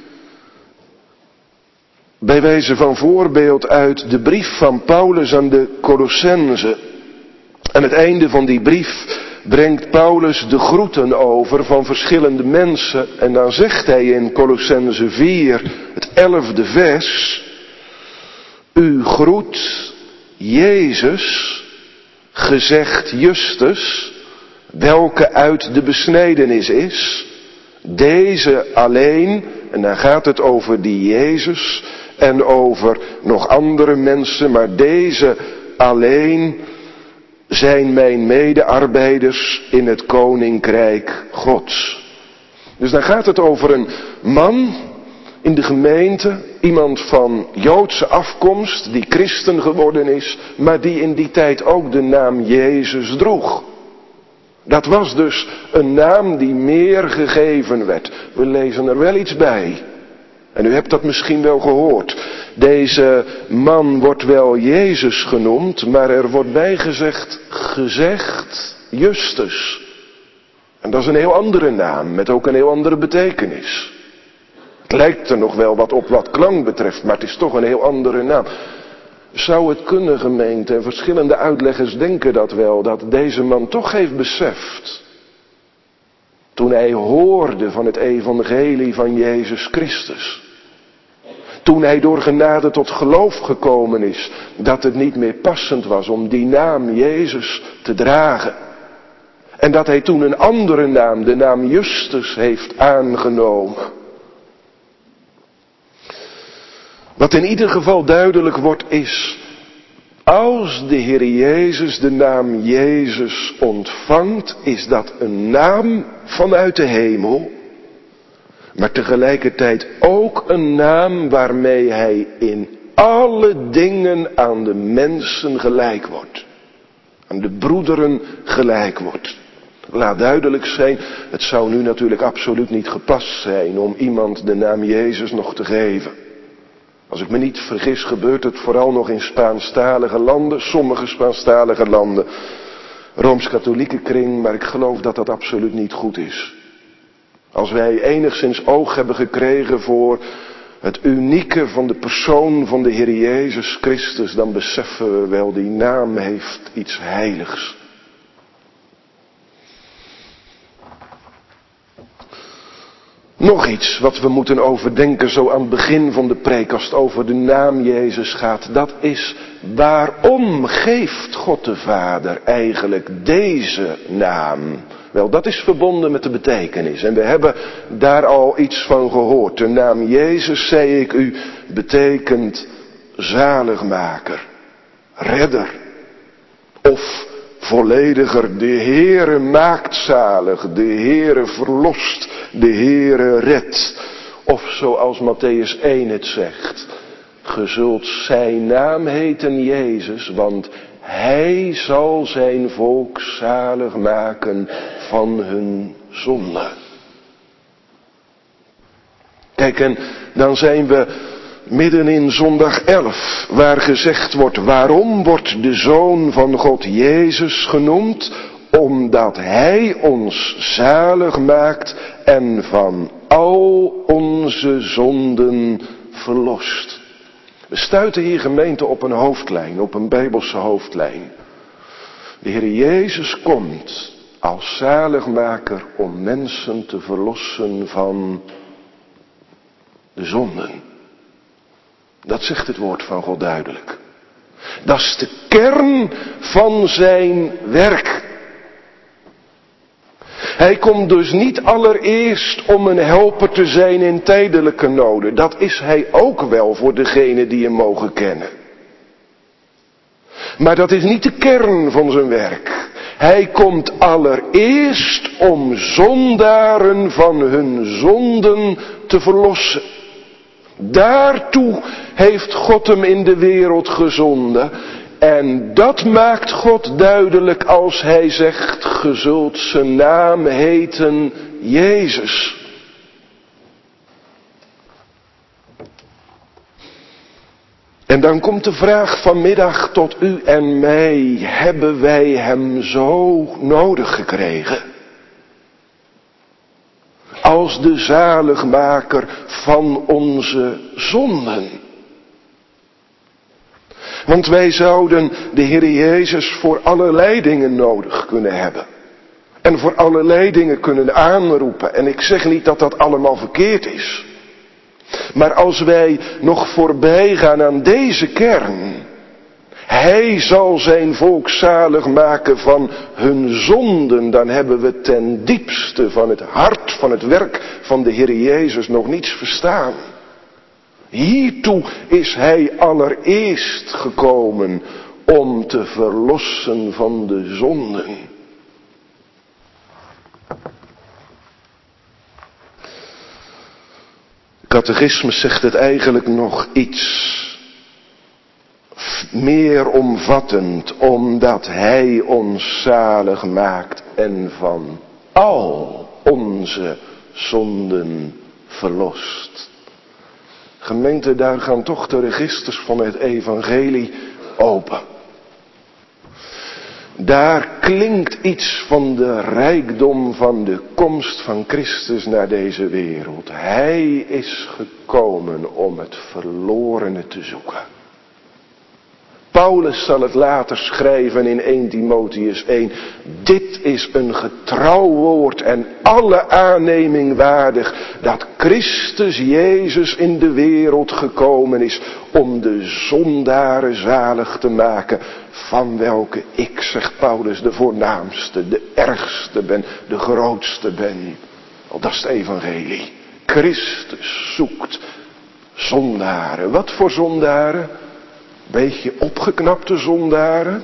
bij wijze van voorbeeld uit de brief van Paulus aan de Colossenzen. Aan het einde van die brief brengt Paulus de groeten over van verschillende mensen. En dan zegt hij in Colossenzen 4, het 11e vers. U groet Jezus, gezegd Justus, welke uit de besnedenis is. Deze alleen, en dan gaat het over die Jezus en over nog andere mensen, maar deze alleen zijn mijn medearbeiders in het koninkrijk Gods. Dus dan gaat het over een man in de gemeente, iemand van Joodse afkomst, die christen geworden is, maar die in die tijd ook de naam Jezus droeg. Dat was dus een naam die meer gegeven werd. We lezen er wel iets bij. En u hebt dat misschien wel gehoord. Deze man wordt wel Jezus genoemd, maar er wordt bijgezegd, gezegd Justus. En dat is een heel andere naam, met ook een heel andere betekenis. Het lijkt er nog wel wat op wat klank betreft, maar het is toch een heel andere naam. Zou het kunnen, gemeente, en verschillende uitleggers denken dat wel, dat deze man toch heeft beseft, toen hij hoorde van het evangelie van Jezus Christus, toen hij door genade tot geloof gekomen is, dat het niet meer passend was om die naam Jezus te dragen. En dat hij toen een andere naam, de naam Justus, heeft aangenomen. Wat in ieder geval duidelijk wordt is, als de Heer Jezus de naam Jezus ontvangt, is dat een naam vanuit de hemel, maar tegelijkertijd ook een naam waarmee hij in alle dingen aan de mensen gelijk wordt. Aan de broederen gelijk wordt. Laat duidelijk zijn, het zou nu natuurlijk absoluut niet gepast zijn om iemand de naam Jezus nog te geven. Als ik me niet vergis, gebeurt het vooral nog in Spaanstalige landen, sommige Spaanstalige landen, Rooms-katholieke kring, maar ik geloof dat dat absoluut niet goed is. Als wij enigszins oog hebben gekregen voor het unieke van de persoon van de Heer Jezus Christus, dan beseffen we wel, die naam heeft iets heiligs. Nog iets wat we moeten overdenken zo aan het begin van de preek als het over de naam Jezus gaat. Dat is, waarom geeft God de Vader eigenlijk deze naam? Wel, dat is verbonden met de betekenis. En we hebben daar al iets van gehoord. De naam Jezus, zei ik u, betekent zaligmaker, redder of vollediger. De Heere maakt zalig, de Heere verlost, de Heere redt. Of zoals Mattheüs 1 het zegt, ge zult zijn naam heten Jezus, want hij zal zijn volk zalig maken van hun zonde. Kijk, en dan zijn we midden in zondag 11, waar gezegd wordt, waarom wordt de Zoon van God Jezus genoemd? Omdat hij ons zalig maakt en van al onze zonden verlost. We stuiten hier, gemeente, op een hoofdlijn, op een Bijbelse hoofdlijn. De Heer Jezus komt als zaligmaker om mensen te verlossen van de zonden. Dat zegt het woord van God duidelijk. Dat is de kern van zijn werk. Hij komt dus niet allereerst om een helper te zijn in tijdelijke noden. Dat is hij ook wel voor degenen die hem mogen kennen. Maar dat is niet de kern van zijn werk. Hij komt allereerst om zondaren van hun zonden te verlossen. Daartoe heeft God hem in de wereld gezonden. En dat maakt God duidelijk als hij zegt, ge zult zijn naam heten Jezus. En dan komt de vraag vanmiddag tot u en mij, hebben wij hem zo nodig gekregen? Als de zaligmaker van onze zonden. Want wij zouden de Heer Jezus voor allerlei dingen nodig kunnen hebben. En voor allerlei dingen kunnen aanroepen. En ik zeg niet dat dat allemaal verkeerd is. Maar als wij nog voorbij gaan aan deze kern. Hij zal zijn volk zalig maken van hun zonden. Dan hebben we ten diepste van het hart van het werk van de Heer Jezus nog niets verstaan. Hiertoe is hij allereerst gekomen om te verlossen van de zonden. De catechismus zegt het eigenlijk nog iets meer omvattend, omdat hij ons zalig maakt en van al onze zonden verlost. Gemeente, daar gaan toch de registers van het evangelie open. Daar klinkt iets van de rijkdom van de komst van Christus naar deze wereld. Hij is gekomen om het verlorene te zoeken. Paulus zal het later schrijven in 1 Timotheüs 1. Dit is een getrouw woord en alle aanneming waardig, dat Christus Jezus in de wereld gekomen is om de zondaren zalig te maken, van welke ik, zegt Paulus, de voornaamste, de ergste ben, de grootste ben. Oh, dat is het evangelie. Christus zoekt zondaren. Wat voor zondaren? Beetje opgeknapte zondaren.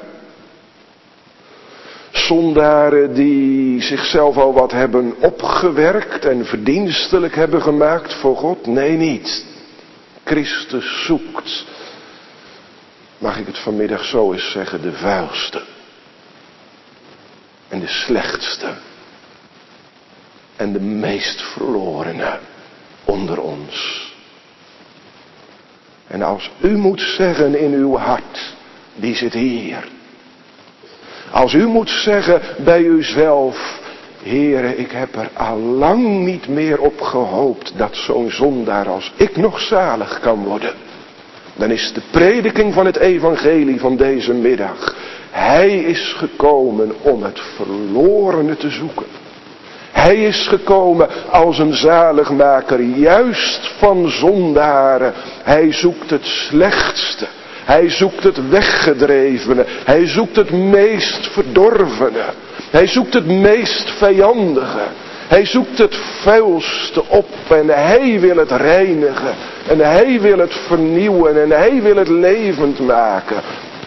Zondaren die zichzelf al wat hebben opgewerkt en verdienstelijk hebben gemaakt voor God. Nee, niet. Christus zoekt, mag ik het vanmiddag zo eens zeggen, de vuilste. En de slechtste. En de meest verlorene onder ons. En als u moet zeggen in uw hart, die zit hier. Als u moet zeggen bij uzelf, Heere, ik heb er al lang niet meer op gehoopt dat zo'n zondaar als ik nog zalig kan worden. Dan is de prediking van het evangelie van deze middag. Hij is gekomen om het verlorene te zoeken. Hij is gekomen als een zaligmaker, juist van zondaren. Hij zoekt het slechtste. Hij zoekt het weggedrevene. Hij zoekt het meest verdorvene. Hij zoekt het meest vijandige. Hij zoekt het vuilste op en hij wil het reinigen. En hij wil het vernieuwen en hij wil het levend maken.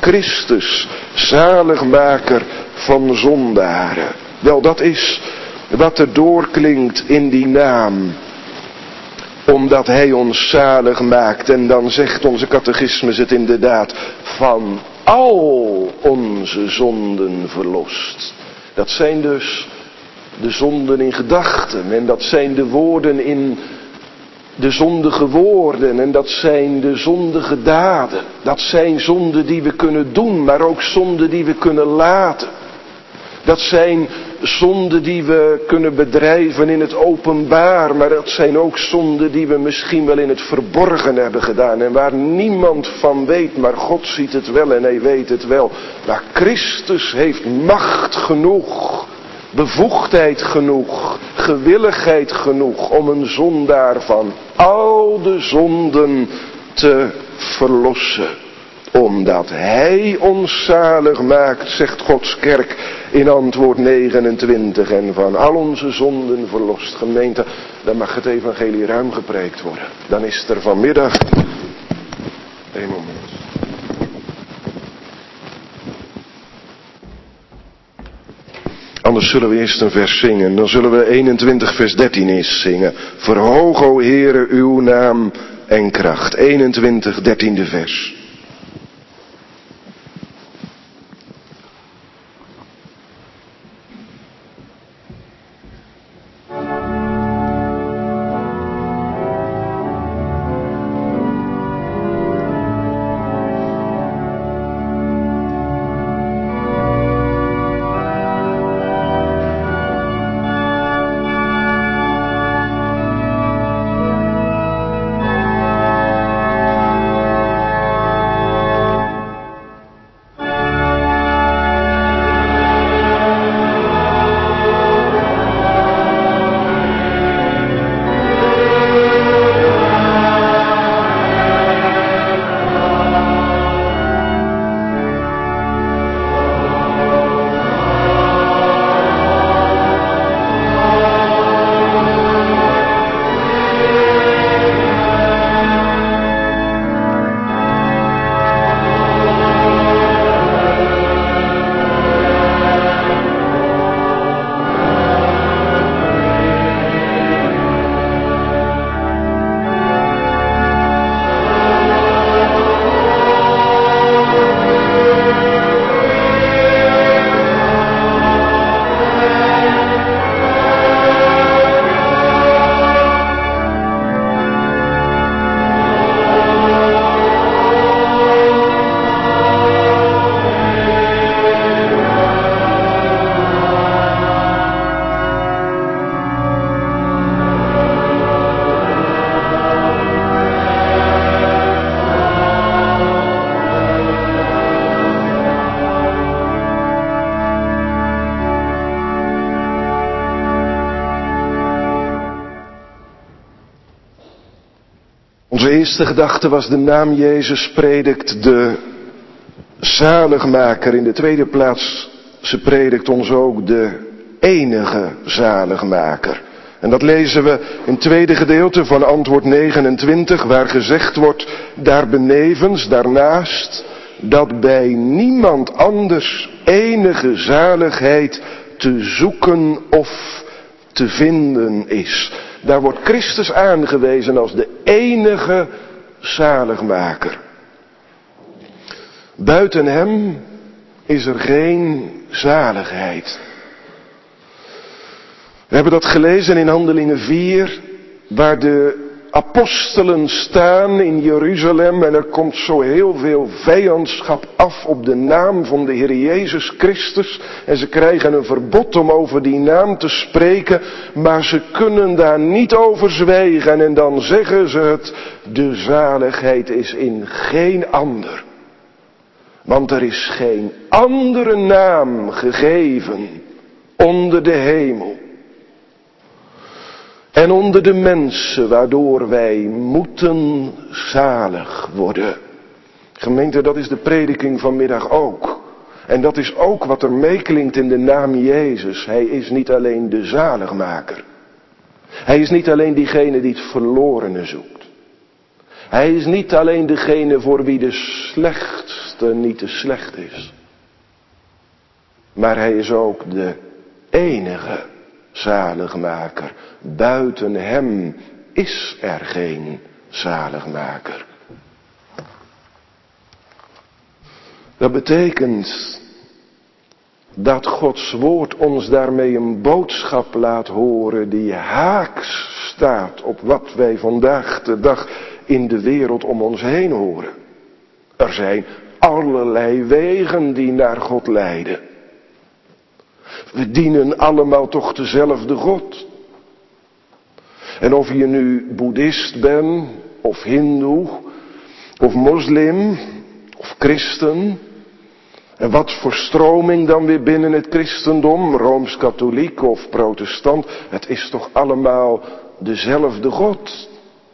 Christus, zaligmaker van zondaren. Wel, dat is wat er doorklinkt in die naam. Omdat hij ons zalig maakt. En dan zegt onze catechismus het inderdaad. Van al onze zonden verlost. Dat zijn dus de zonden in gedachten. En dat zijn de woorden in de zondige woorden. En dat zijn de zondige daden. Dat zijn zonden die we kunnen doen. Maar ook zonden die we kunnen laten. Dat zijn zonden die we kunnen bedrijven in het openbaar. Maar dat zijn ook zonden die we misschien wel in het verborgen hebben gedaan. En waar niemand van weet, maar God ziet het wel en hij weet het wel. Maar Christus heeft macht genoeg, bevoegdheid genoeg, gewilligheid genoeg om een zondaar van al de zonden te verlossen. Omdat hij ons zalig maakt, zegt Gods kerk in antwoord 29. En van al onze zonden verlost. Gemeente, dan mag het evangelie ruim gepreekt worden. Dan is er vanmiddag... Eén moment. Anders zullen we eerst een vers zingen. Dan zullen we 21 vers 13 eens zingen. Verhoog, o Heere, uw naam en kracht. 21, 13e vers. Onze eerste gedachte was de naam Jezus predikt de zaligmaker. In de tweede plaats, ze predikt ons ook de enige zaligmaker. En dat lezen we in het tweede gedeelte van antwoord 29, waar gezegd wordt, daarbenevens, daarnaast, dat bij niemand anders enige zaligheid te zoeken of te vinden is. Daar wordt Christus aangewezen als de enige zaligmaker. Buiten hem is er geen zaligheid. We hebben dat gelezen in Handelingen 4, waar de apostelen staan in Jeruzalem en er komt zo heel veel vijandschap af op de naam van de Heer Jezus Christus. En ze krijgen een verbod om over die naam te spreken, maar ze kunnen daar niet over zwijgen. En dan zeggen ze het, de zaligheid is in geen ander. Want er is geen andere naam gegeven onder de hemel. En onder de mensen waardoor wij moeten zalig worden. Gemeente, dat is de prediking vanmiddag ook. En dat is ook wat er meeklinkt in de naam Jezus. Hij is niet alleen de zaligmaker. Hij is niet alleen diegene die het verlorene zoekt. Hij is niet alleen degene voor wie de slechtste niet te slecht is. Maar hij is ook de enige zaligmaker. Buiten hem is er geen zaligmaker. Dat betekent dat Gods woord ons daarmee een boodschap laat horen die haaks staat op wat wij vandaag de dag in de wereld om ons heen horen. Er zijn allerlei wegen die naar God leiden. We dienen allemaal toch dezelfde God. En of je nu boeddhist bent, of hindoe, of moslim, of christen. En wat voor stroming dan weer binnen het christendom, rooms-katholiek of protestant. Het is toch allemaal dezelfde God.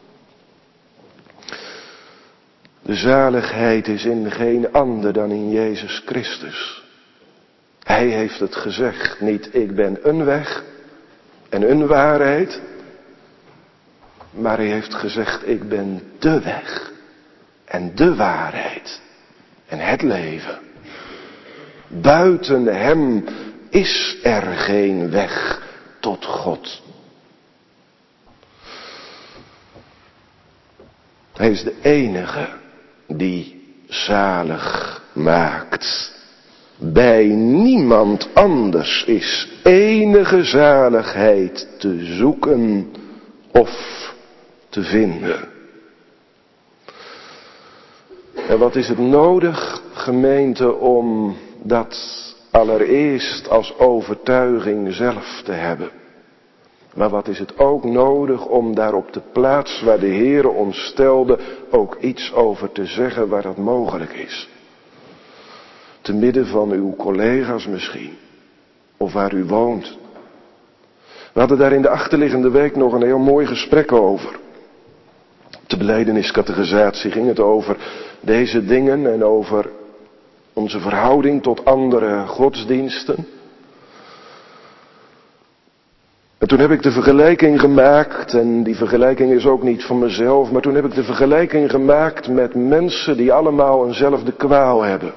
De zaligheid is in geen ander dan in Jezus Christus. Hij heeft het gezegd, niet ik ben een weg en een waarheid. Maar hij heeft gezegd, ik ben de weg en de waarheid en het leven. Buiten hem is er geen weg tot God. Hij is de enige die zalig maakt. Bij niemand anders is enige zaligheid te zoeken of te vinden. En wat is het nodig, gemeente, om dat allereerst als overtuiging zelf te hebben? Maar wat is het ook nodig om daar op de plaats waar de Heere ons stelde ook iets over te zeggen waar dat mogelijk is? Te midden van uw collega's misschien. Of waar u woont. We hadden daar in de achterliggende week nog een heel mooi gesprek over. De belijdeniscategorisatie ging het over deze dingen en over onze verhouding tot andere godsdiensten. En toen heb ik de vergelijking gemaakt, en die vergelijking is ook niet van mezelf, maar toen heb ik de vergelijking gemaakt met mensen die allemaal eenzelfde kwaal hebben.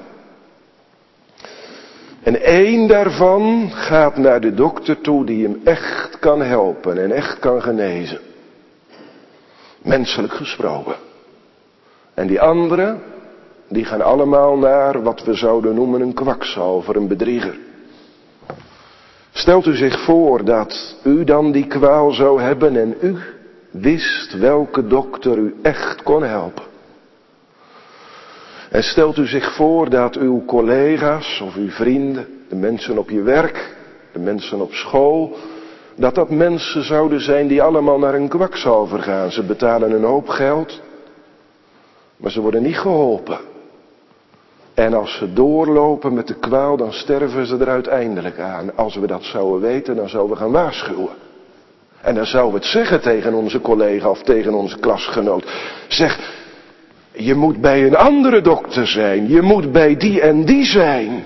En één daarvan gaat naar de dokter toe die hem echt kan helpen en echt kan genezen. Menselijk gesproken. En die anderen, die gaan allemaal naar wat we zouden noemen een kwakzalver, een bedrieger. Stelt u zich voor dat u dan die kwaal zou hebben en u wist welke dokter u echt kon helpen. En stelt u zich voor dat uw collega's of uw vrienden, de mensen op je werk, de mensen op school, dat mensen zouden zijn die allemaal naar een kwakzalver gaan. Ze betalen een hoop geld, maar ze worden niet geholpen. En als ze doorlopen met de kwaal, dan sterven ze er uiteindelijk aan. Als we dat zouden weten, dan zouden we gaan waarschuwen. En dan zouden we het zeggen tegen onze collega of tegen onze klasgenoot. Zeg, je moet bij een andere dokter zijn. Je moet bij die en die zijn.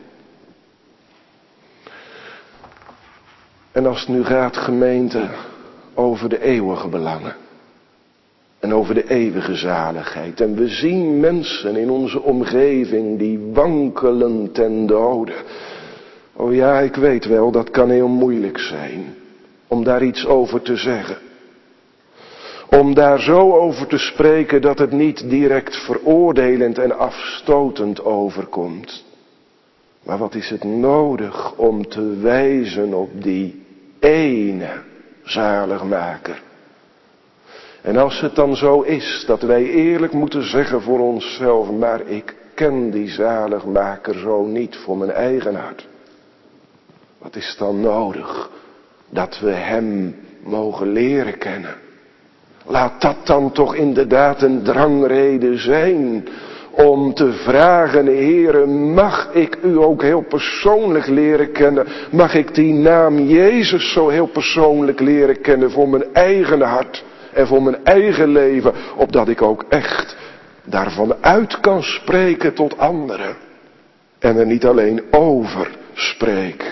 En als het nu gaat, gemeente, over de eeuwige belangen. En over de eeuwige zaligheid. En we zien mensen in onze omgeving die wankelen ten dode. Oh ja, ik weet wel, dat kan heel moeilijk zijn. Om daar iets over te zeggen. Om daar zo over te spreken dat het niet direct veroordelend en afstotend overkomt. Maar wat is het nodig om te wijzen op die ene zaligmaker. En als het dan zo is dat wij eerlijk moeten zeggen voor onszelf, maar ik ken die zaligmaker zo niet voor mijn eigen hart. Wat is dan nodig? Dat we hem mogen leren kennen. Laat dat dan toch inderdaad een drangreden zijn om te vragen, Heere, mag ik u ook heel persoonlijk leren kennen? Mag ik die naam Jezus zo heel persoonlijk leren kennen voor mijn eigen hart en voor mijn eigen leven, opdat ik ook echt daarvan uit kan spreken tot anderen en er niet alleen over spreek.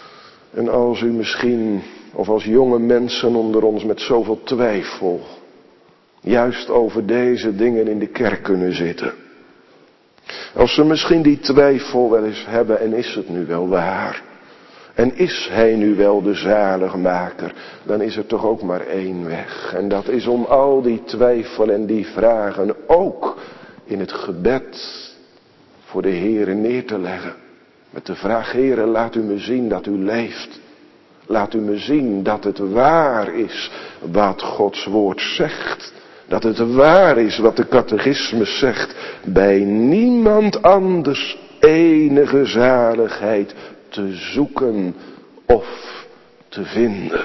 En als u misschien, of als jonge mensen onder ons met zoveel twijfel juist over deze dingen in de kerk kunnen zitten. Als ze misschien die twijfel wel eens hebben, en is het nu wel waar? En is hij nu wel de zaligmaker? Dan is er toch ook maar één weg. En dat is om al die twijfel en die vragen ook in het gebed voor de Heere neer te leggen. Met de vraag: Heere, laat u me zien dat u leeft. Laat u me zien dat het waar is wat Gods woord zegt. Dat het waar is wat de catechismus zegt. Bij niemand anders enige zaligheid te zoeken of te vinden.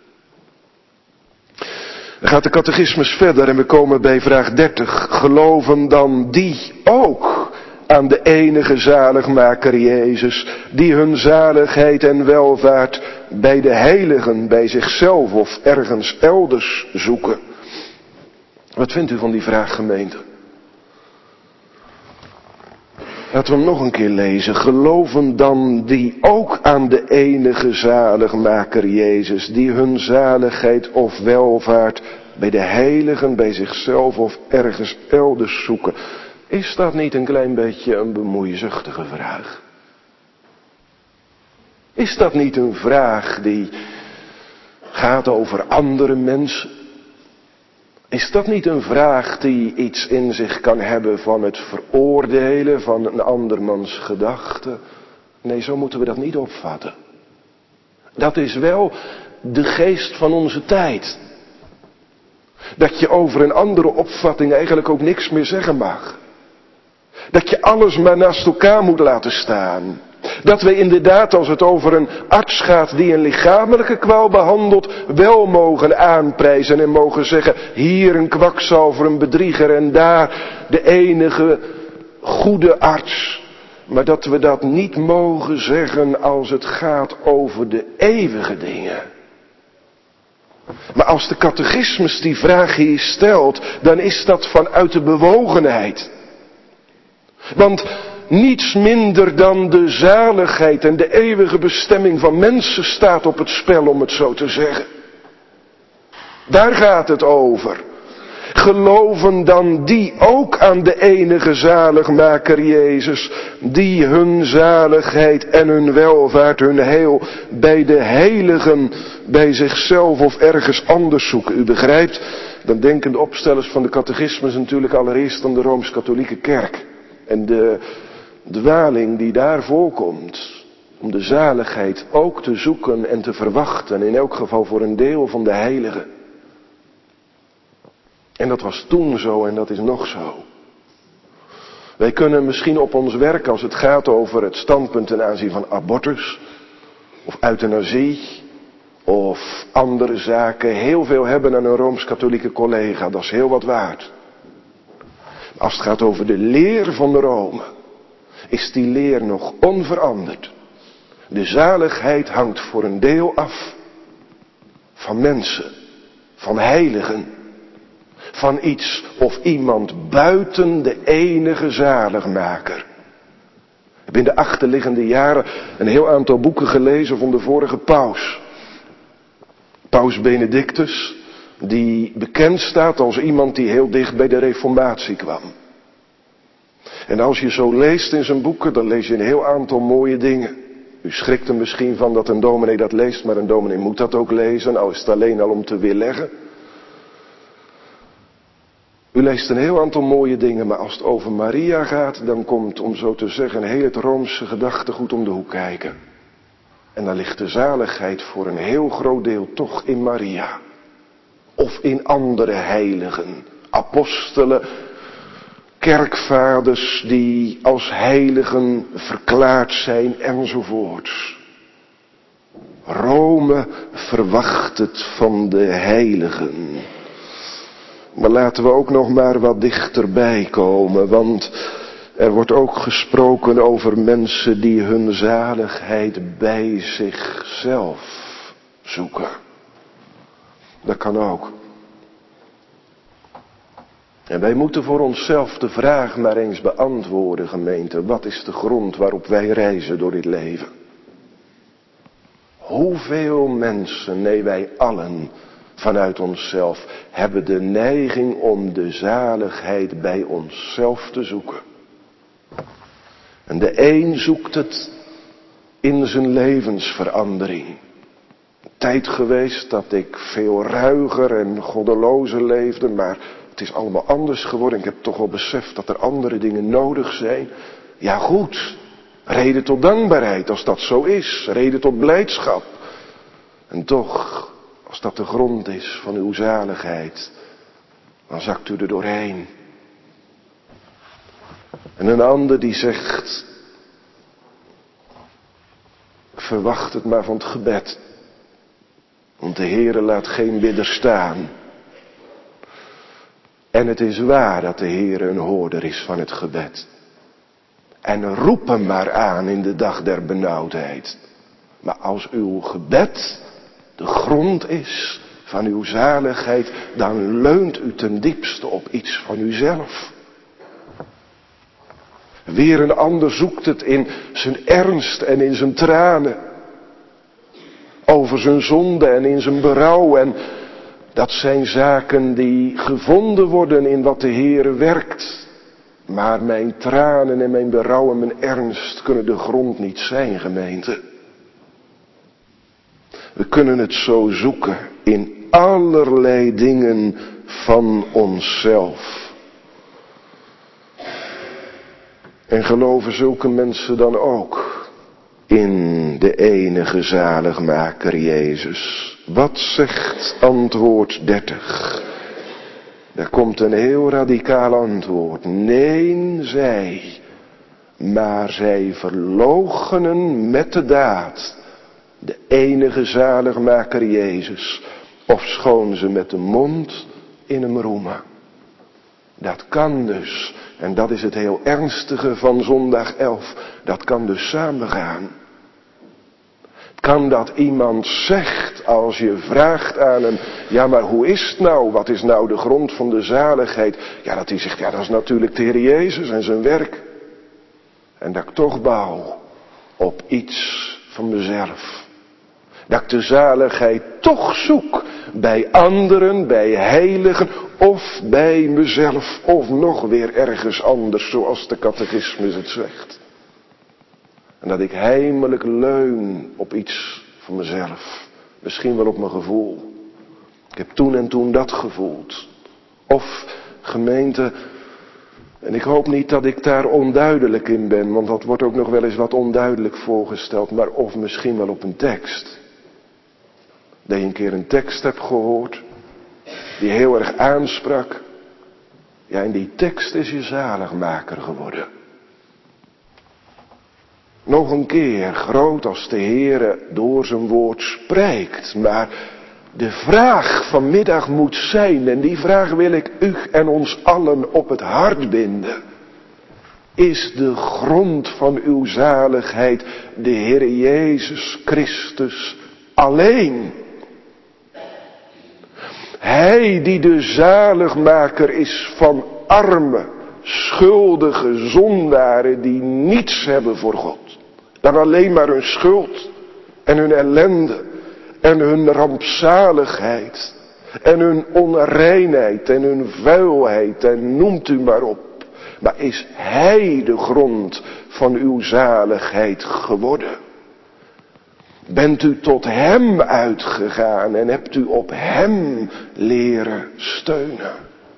Dan gaat de catechismus verder en we komen bij vraag 30. Geloven dan die ook aan de enige zaligmaker Jezus, die hun zaligheid en welvaart bij de heiligen, bij zichzelf of ergens elders zoeken? Wat vindt u van die vraag, gemeente? Laten we hem nog een keer lezen. Geloven dan die ook aan de enige zaligmaker Jezus, die hun zaligheid of welvaart bij de heiligen, bij zichzelf of ergens elders zoeken? Is dat niet een klein beetje een bemoeizuchtige vraag? Is dat niet een vraag die gaat over andere mensen? Is dat niet een vraag die iets in zich kan hebben van het veroordelen van een andermans gedachten? Nee, zo moeten we dat niet opvatten. Dat is wel de geest van onze tijd. Dat je over een andere opvatting eigenlijk ook niks meer zeggen mag. Dat je alles maar naast elkaar moet laten staan. Dat we inderdaad, als het over een arts gaat die een lichamelijke kwaal behandelt, wel mogen aanprijzen en mogen zeggen: hier een kwakzalver, een bedrieger en daar de enige goede arts. Maar dat we dat niet mogen zeggen als het gaat over de eeuwige dingen. Maar als de catechismus die vraag hier stelt, dan is dat vanuit de bewogenheid. Want niets minder dan de zaligheid en de eeuwige bestemming van mensen staat op het spel, om het zo te zeggen. Daar gaat het over. Geloven dan die ook aan de enige zaligmaker Jezus, die hun zaligheid en hun welvaart, hun heil bij de heiligen, bij zichzelf of ergens anders zoeken. U begrijpt, dan denken de opstellers van de catechismus natuurlijk allereerst aan de Rooms-Katholieke Kerk. En de dwaling die daar voorkomt, om de zaligheid ook te zoeken en te verwachten, in elk geval voor een deel van de heiligen. En dat was toen zo en dat is nog zo. Wij kunnen misschien op ons werk, als het gaat over het standpunt ten aanzien van abortus, of euthanasie, of andere zaken, heel veel hebben aan een Rooms-Katholieke collega. Dat is heel wat waard. Als het gaat over de leer van de Rome, is die leer nog onveranderd. De zaligheid hangt voor een deel af van mensen, van heiligen, van iets of iemand buiten de enige zaligmaker. Ik heb in de achterliggende jaren een heel aantal boeken gelezen van de vorige paus. Paus Benedictus, die bekend staat als iemand die heel dicht bij de reformatie kwam. En als je zo leest in zijn boeken, dan lees je een heel aantal mooie dingen. U schrikt er misschien van dat een dominee dat leest, maar een dominee moet dat ook lezen, al is het alleen al om te weerleggen. U leest een heel aantal mooie dingen, maar als het over Maria gaat, dan komt, om zo te zeggen, heel het Roomse gedachtegoed om de hoek kijken. En dan ligt de zaligheid voor een heel groot deel toch in Maria. Of in andere heiligen, apostelen, kerkvaders die als heiligen verklaard zijn enzovoorts. Rome verwacht het van de heiligen. Maar laten we ook nog maar wat dichterbij komen, want er wordt ook gesproken over mensen die hun zaligheid bij zichzelf zoeken. Dat kan ook. En wij moeten voor onszelf de vraag maar eens beantwoorden, gemeente. Wat is de grond waarop wij reizen door dit leven? Hoeveel mensen, nee wij allen, vanuit onszelf, hebben de neiging om de zaligheid bij onszelf te zoeken. En de een zoekt het in zijn levensverandering. Tijd geweest dat ik veel ruiger en goddelozer leefde, maar het is allemaal anders geworden. Ik heb toch wel beseft dat er andere dingen nodig zijn. Ja goed, reden tot dankbaarheid als dat zo is. Reden tot blijdschap. En toch, als dat de grond is van uw zaligheid, dan zakt u er doorheen. En een ander die zegt, verwacht het maar van het gebed. Want de Heere laat geen bidder staan. En het is waar dat de Heere een hoorder is van het gebed. En roep hem maar aan in de dag der benauwdheid. Maar als uw gebed de grond is van uw zaligheid, dan leunt u ten diepste op iets van uzelf. Weer een ander zoekt het in zijn ernst en in zijn tranen. Over zijn zonde en in zijn berouw. En dat zijn zaken die gevonden worden in wat de Heere werkt. Maar mijn tranen en mijn berouw en mijn ernst kunnen de grond niet zijn, gemeente. We kunnen het zo zoeken in allerlei dingen van onszelf. En geloven zulke mensen dan ook in de enige zaligmaker Jezus? Wat zegt antwoord 30? Daar komt een heel radicaal antwoord. Nee, zij, maar zij verloochenen met de daad de enige zaligmaker Jezus, ofschoon ze met de mond in hem roemen. Dat kan dus, en dat is het heel ernstige van zondag 11, dat kan dus samengaan. Het kan dat iemand zegt, als je vraagt aan hem, ja maar hoe is het nou, wat is nou de grond van de zaligheid? Ja, dat hij zegt, ja dat is natuurlijk de Heer Jezus en zijn werk. En dat ik toch bouw op iets van mezelf. Dat ik de zaligheid toch zoek bij anderen, bij heiligen of bij mezelf of nog weer ergens anders, zoals de catechismus het zegt. En dat ik heimelijk leun op iets van mezelf, misschien wel op mijn gevoel. Ik heb toen en toen dat gevoeld. Of gemeente, en ik hoop niet dat ik daar onduidelijk in ben, want dat wordt ook nog wel eens wat onduidelijk voorgesteld, maar of misschien wel op een tekst. Dat je een keer een tekst hebt gehoord, die heel erg aansprak. Ja, en die tekst is je zaligmaker geworden. Nog een keer, groot als de Heere door zijn woord spreekt. Maar de vraag vanmiddag moet zijn, en die vraag wil ik u en ons allen op het hart binden. Is de grond van uw zaligheid de Heere Jezus Christus alleen? Hij die de zaligmaker is van arme, schuldige zondaren die niets hebben voor God. Dan alleen maar hun schuld en hun ellende en hun rampzaligheid en hun onreinheid en hun vuilheid en noemt u maar op. Maar is Hij de grond van uw zaligheid geworden? Bent u tot Hem uitgegaan en hebt u op Hem leren steunen?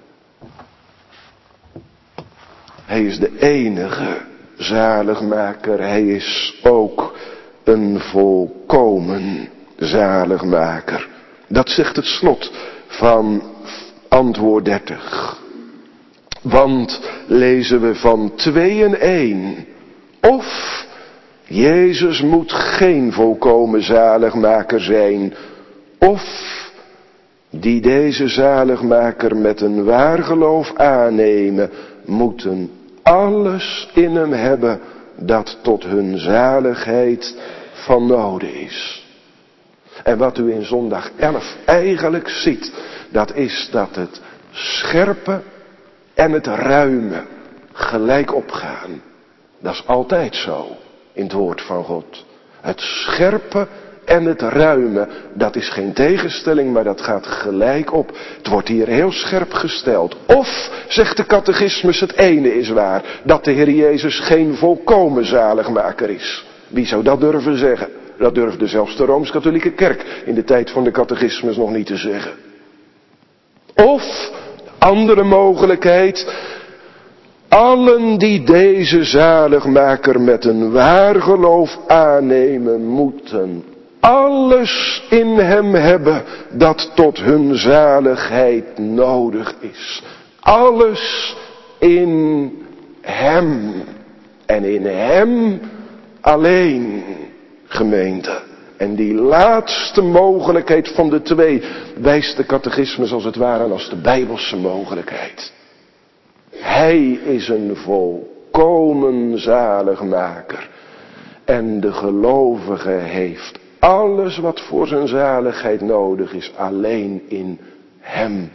Hij is de enige zaligmaker. Hij is ook een volkomen zaligmaker. Dat zegt het slot van antwoord 30. Want lezen we van 2 in 1. Of Jezus moet geen volkomen zaligmaker zijn. Of die deze zaligmaker met een waar geloof aannemen, moeten alles in hem hebben dat tot hun zaligheid van noden is. En wat u in zondag 11 eigenlijk ziet, dat is dat het scherpe en het ruime gelijk opgaan. Dat is altijd zo in het woord van God. Het scherpe en het ruime, dat is geen tegenstelling, maar dat gaat gelijk op. Het wordt hier heel scherp gesteld. Of, zegt de catechismus, het ene is waar, dat de Heer Jezus geen volkomen zaligmaker is. Wie zou dat durven zeggen? Dat durfde zelfs de Rooms-Katholieke Kerk in de tijd van de catechismus nog niet te zeggen. Of, andere mogelijkheid, allen die deze zaligmaker met een waar geloof aannemen, moeten alles in hem hebben dat tot hun zaligheid nodig is. Alles in hem. En in hem alleen, gemeente. En die laatste mogelijkheid van de twee wijst de catechismus als het ware als de Bijbelse mogelijkheid. Hij is een volkomen zaligmaker. En de gelovige heeft alles wat voor zijn zaligheid nodig is, alleen in hem.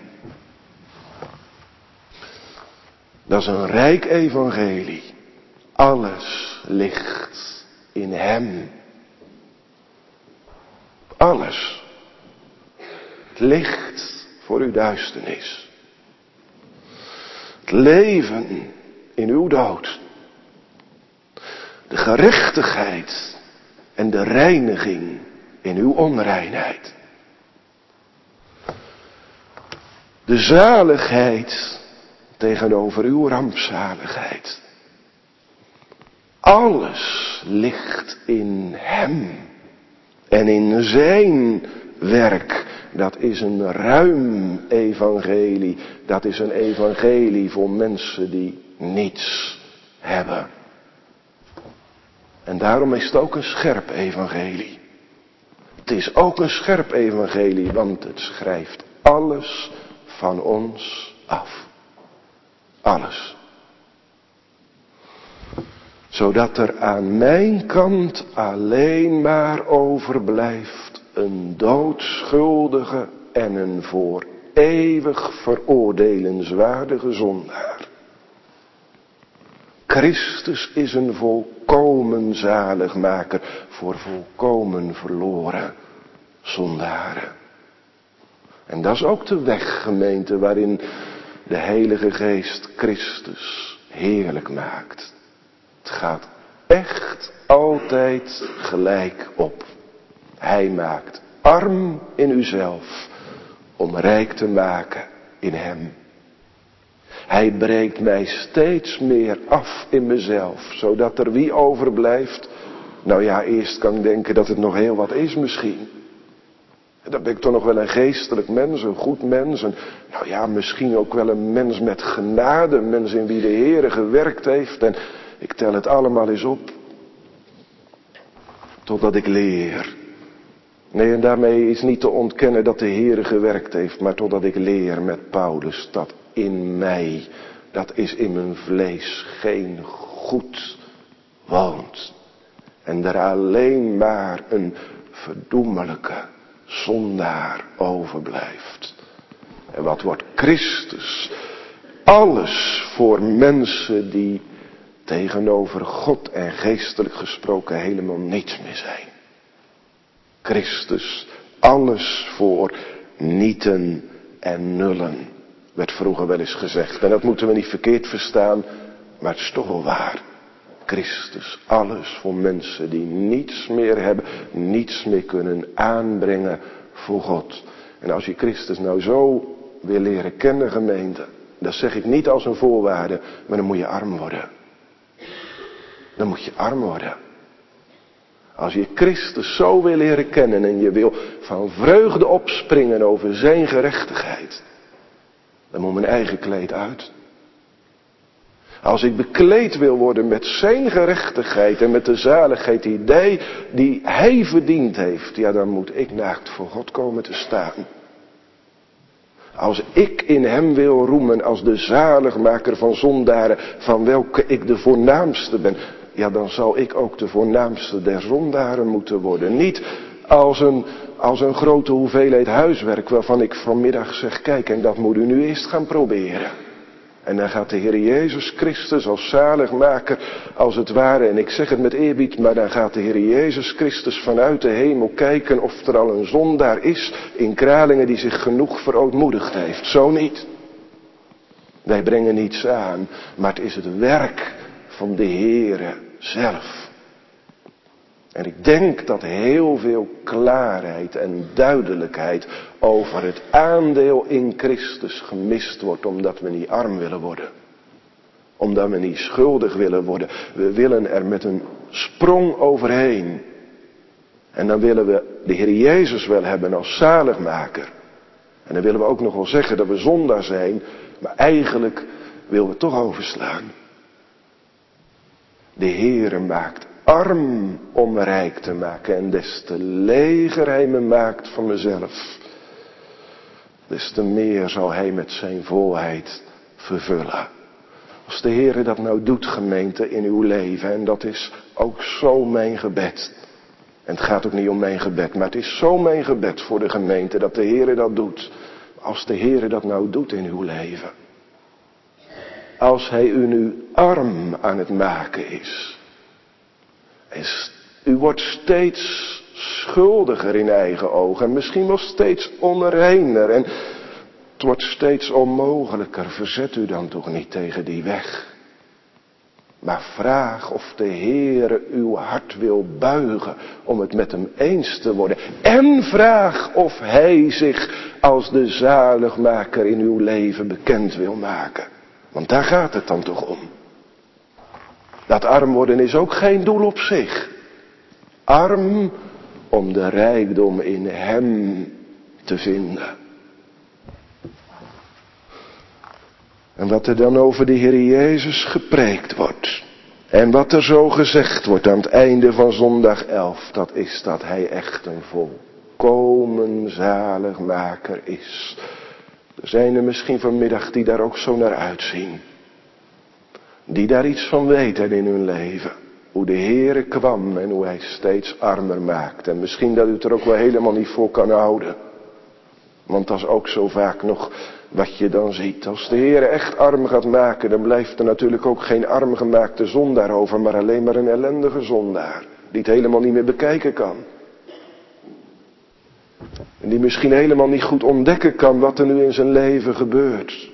Dat is een rijk evangelie. Alles ligt in hem. Alles. Het licht voor uw duisternis. Het leven in uw dood. De gerechtigheid en de reiniging in uw onreinheid. De zaligheid tegenover uw rampzaligheid. Alles ligt in hem. En in zijn werk, dat is een ruim evangelie. Dat is een evangelie voor mensen die niets hebben. En daarom is het ook een scherp evangelie. Het is ook een scherp evangelie, want het schrijft alles van ons af. Alles. Zodat er aan mijn kant alleen maar overblijft een doodschuldige en een voor eeuwig veroordelenswaardige zondaar. Christus is een volkomen zaligmaker voor volkomen verloren zondaren. En dat is ook de weg, gemeente, waarin de Heilige Geest Christus heerlijk maakt. Het gaat echt altijd gelijk op. Hij maakt arm in uzelf om rijk te maken in hem. Hij breekt mij steeds meer af in mezelf, zodat er wie overblijft. Nou ja, eerst kan ik denken dat het nog heel wat is misschien. Dan ben ik toch nog wel een geestelijk mens, een goed mens. En nou ja, misschien ook wel een mens met genade, een mens in wie de Heere gewerkt heeft. En ik tel het allemaal eens op. Totdat ik leer. Nee, en daarmee is niet te ontkennen dat de Heere gewerkt heeft. Maar totdat ik leer met Paulus dat in mij, dat is in mijn vlees, geen goed woont. En er alleen maar een verdoemelijke zondaar overblijft. En wat wordt Christus? Alles voor mensen die tegenover God en geestelijk gesproken helemaal niets meer zijn. Christus, alles voor nieten en nullen, werd vroeger wel eens gezegd. En dat moeten we niet verkeerd verstaan, maar het is toch wel waar. Christus, alles voor mensen die niets meer hebben, niets meer kunnen aanbrengen voor God. En als je Christus nou zo wil leren kennen, gemeente, dat zeg ik niet als een voorwaarde, maar dan moet je arm worden. Dan moet je arm worden. Als je Christus zo wil leren kennen en je wil van vreugde opspringen over zijn gerechtigheid, dan moet mijn eigen kleed uit. Als ik bekleed wil worden met zijn gerechtigheid en met de zaligheid die hij verdiend heeft, ja, dan moet ik naakt voor God komen te staan. Als ik in hem wil roemen als de zaligmaker van zondaren, van welke ik de voornaamste ben, ja, dan zal ik ook de voornaamste der zondaren moeten worden. Niet als een grote hoeveelheid huiswerk waarvan ik vanmiddag zeg, kijk, en dat moet u nu eerst gaan proberen. En dan gaat de Heer Jezus Christus als zaligmaker, als het ware, en ik zeg het met eerbied, maar dan gaat de Heer Jezus Christus vanuit de hemel kijken of er al een zondaar is in Kralingen die zich genoeg verootmoedigd heeft. Zo niet. Wij brengen niets aan, maar het is het werk van de Heere zelf. En ik denk dat heel veel klaarheid en duidelijkheid over het aandeel in Christus gemist wordt, omdat we niet arm willen worden. Omdat we niet schuldig willen worden. We willen er met een sprong overheen. En dan willen we de Heer Jezus wel hebben als zaligmaker. En dan willen we ook nog wel zeggen dat we zondaar zijn, maar eigenlijk willen we het toch overslaan. De Heere maakt arm om me rijk te maken. En des te leger hij me maakt van mezelf, des te meer zal hij met zijn volheid vervullen. Als de Heere dat nou doet, gemeente, in uw leven, en dat is ook zo mijn gebed. En het gaat ook niet om mijn gebed, maar het is zo mijn gebed voor de gemeente dat de Heere dat doet. Als de Heere dat nou doet in uw leven. Als hij u nu arm aan het maken is. U wordt steeds schuldiger in eigen ogen. En misschien wel steeds onreiner. En het wordt steeds onmogelijker. Verzet u dan toch niet tegen die weg. Maar vraag of de Heere uw hart wil buigen om het met hem eens te worden. En vraag of hij zich als de zaligmaker in uw leven bekend wil maken. Want daar gaat het dan toch om. Dat arm worden is ook geen doel op zich. Arm om de rijkdom in hem te vinden. En wat er dan over de Heer Jezus gepreekt wordt. En wat er zo gezegd wordt aan het einde van zondag 11. Dat is dat hij echt een volkomen zaligmaker is. Er zijn er misschien vanmiddag die daar ook zo naar uitzien. Die daar iets van weten in hun leven. Hoe de Heere kwam en hoe hij steeds armer maakt. En misschien dat u het er ook wel helemaal niet voor kan houden. Want dat is ook zo vaak nog wat je dan ziet. Als de Heere echt arm gaat maken, dan blijft er natuurlijk ook geen arm gemaakte zondaar over. Maar alleen maar een ellendige zondaar. Die het helemaal niet meer bekijken kan. En die misschien helemaal niet goed ontdekken kan wat er nu in zijn leven gebeurt.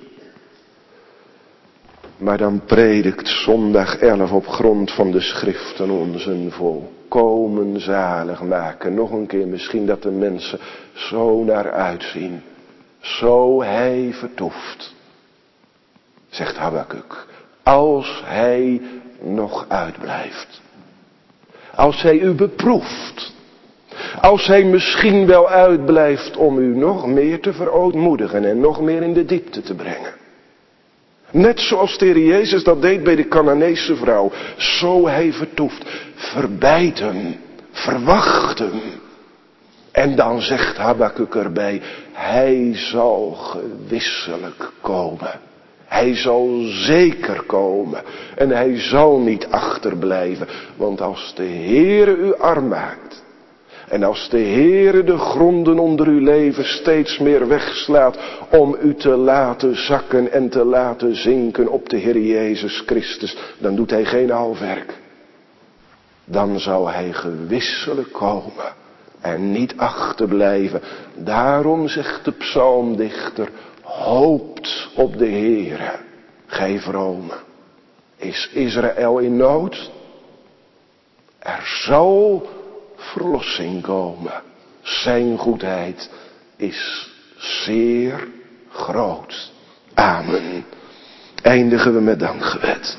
Maar dan predikt zondag 11 op grond van de schriften ons een volkomen zalig maken. Nog een keer misschien dat de mensen zo naar uitzien. Zo hij vertoeft. Zegt Habakuk. Als hij nog uitblijft. Als hij u beproeft. Als hij misschien wel uitblijft om u nog meer te verootmoedigen en nog meer in de diepte te brengen. Net zoals de Heer Jezus dat deed bij de Canaanese vrouw. Zo hij vertoeft. Verbijt hem. Verwacht hem. En dan zegt Habakuk erbij. Hij zal gewisselijk komen. Hij zal zeker komen. En hij zal niet achterblijven. Want als de Heere u arm maakt. En als de Heere de gronden onder uw leven steeds meer wegslaat om u te laten zakken en te laten zinken op de Heer Jezus Christus, dan doet hij geen halfwerk. Dan zal hij gewisselijk komen en niet achterblijven. Daarom zegt de psalmdichter, hoopt op de Heere, gij vrome. Is Israël in nood? Er zal verlossing komen. Zijn goedheid is zeer groot. Amen. Eindigen we met dankgebed.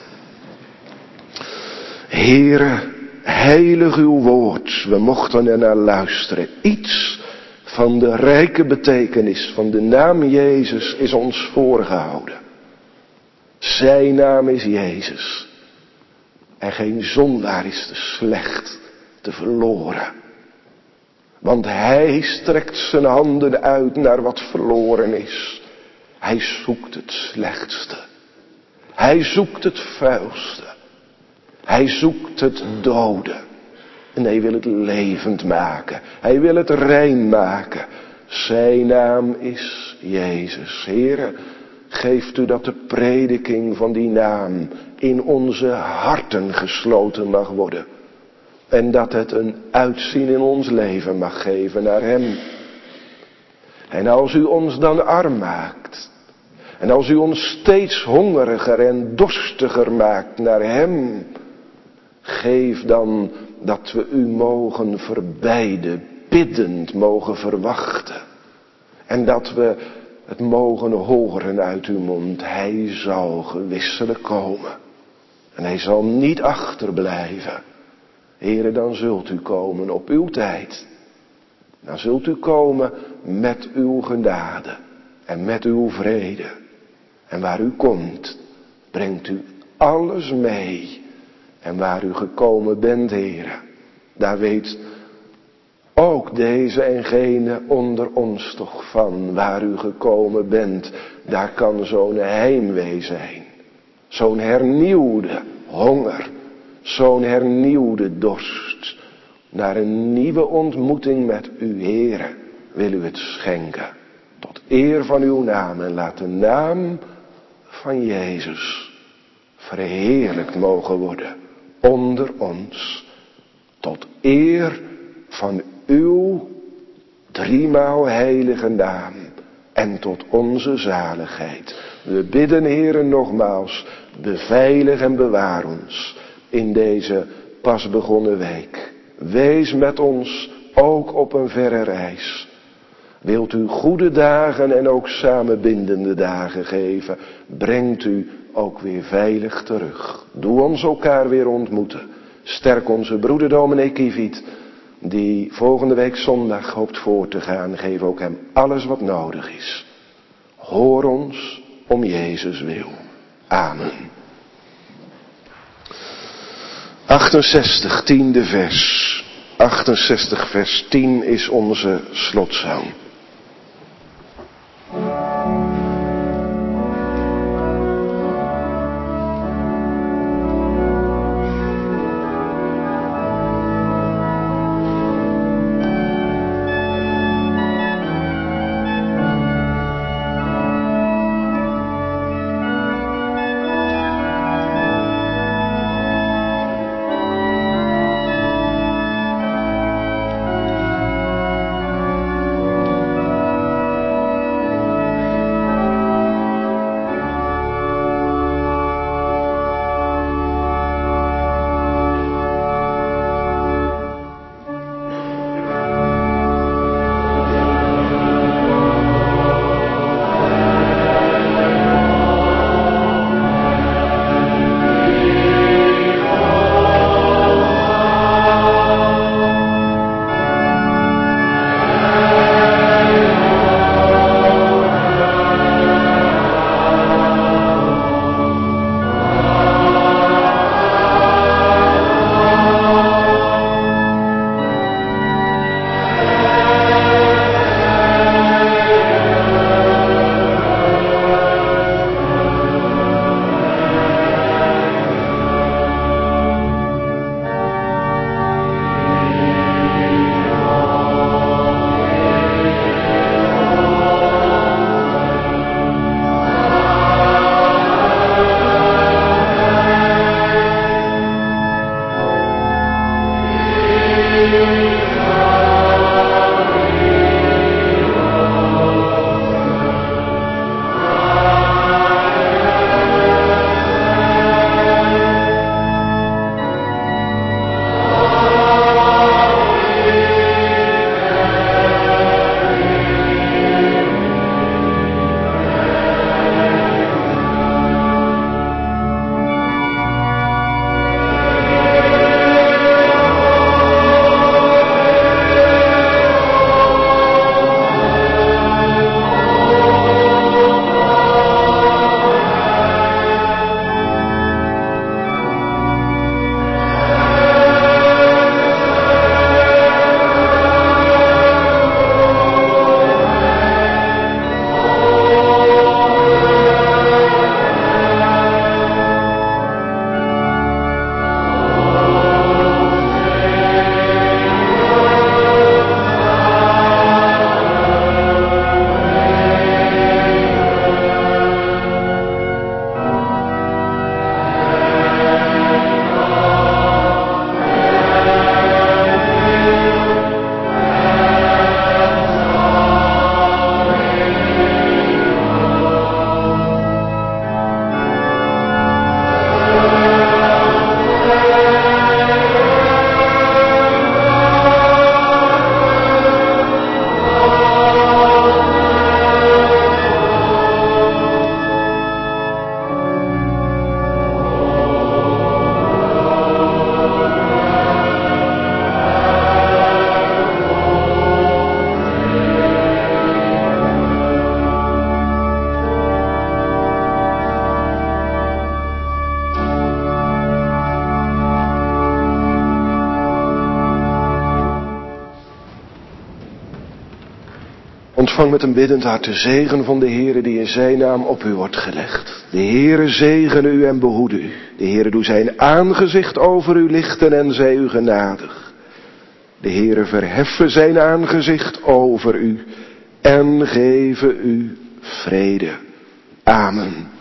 Heere, heilig uw woord. We mochten er naar luisteren. Iets van de rijke betekenis van de naam Jezus is ons voorgehouden. Zijn naam is Jezus. En geen zondaar is te slecht, te verloren. Want hij strekt zijn handen uit naar wat verloren is. Hij zoekt het slechtste. Hij zoekt het vuilste. Hij zoekt het dode. En hij wil het levend maken. Hij wil het rein maken. Zijn naam is Jezus. Heere, geeft u dat de prediking van die naam in onze harten gesloten mag worden. En dat het een uitzien in ons leven mag geven naar hem. En als u ons dan arm maakt. En als u ons steeds hongeriger en dorstiger maakt naar hem. Geef dan dat we u mogen verbijden, biddend mogen verwachten. En dat we het mogen horen uit uw mond. Hij zal gewisselijk komen. En hij zal niet achterblijven. Heere, dan zult u komen op uw tijd. Dan zult u komen met uw genade en met uw vrede. En waar u komt, brengt u alles mee. En waar u gekomen bent, Heere, daar weet ook deze en gene onder ons toch van. Waar u gekomen bent, daar kan zo'n heimwee zijn. Zo'n hernieuwde honger. Zo'n hernieuwde dorst. Naar een nieuwe ontmoeting met u, Heere, wil u het schenken. Tot eer van uw naam. En laat de naam van Jezus verheerlijkt mogen worden onder ons. Tot eer van uw driemaal heilige naam. En tot onze zaligheid. We bidden, Heere, nogmaals, beveilig en bewaar ons in deze pas begonnen week. Wees met ons ook op een verre reis. Wilt u goede dagen en ook samenbindende dagen geven. Brengt u ook weer veilig terug. Doe ons elkaar weer ontmoeten. Sterk onze broeder dominee Kieviet, die volgende week zondag hoopt voor te gaan. Geef ook hem alles wat nodig is. Hoor ons om Jezus wil. Amen. 68, 10e vers. 68 vers 10 is onze slotzang. Ontvang met een biddend hart de zegen van de Heere die in zijn naam op u wordt gelegd. De Heere zegene u en behoede u. De Heere doe zijn aangezicht over u lichten en zij u genadig. De Heere verheffen zijn aangezicht over u en geven u vrede. Amen.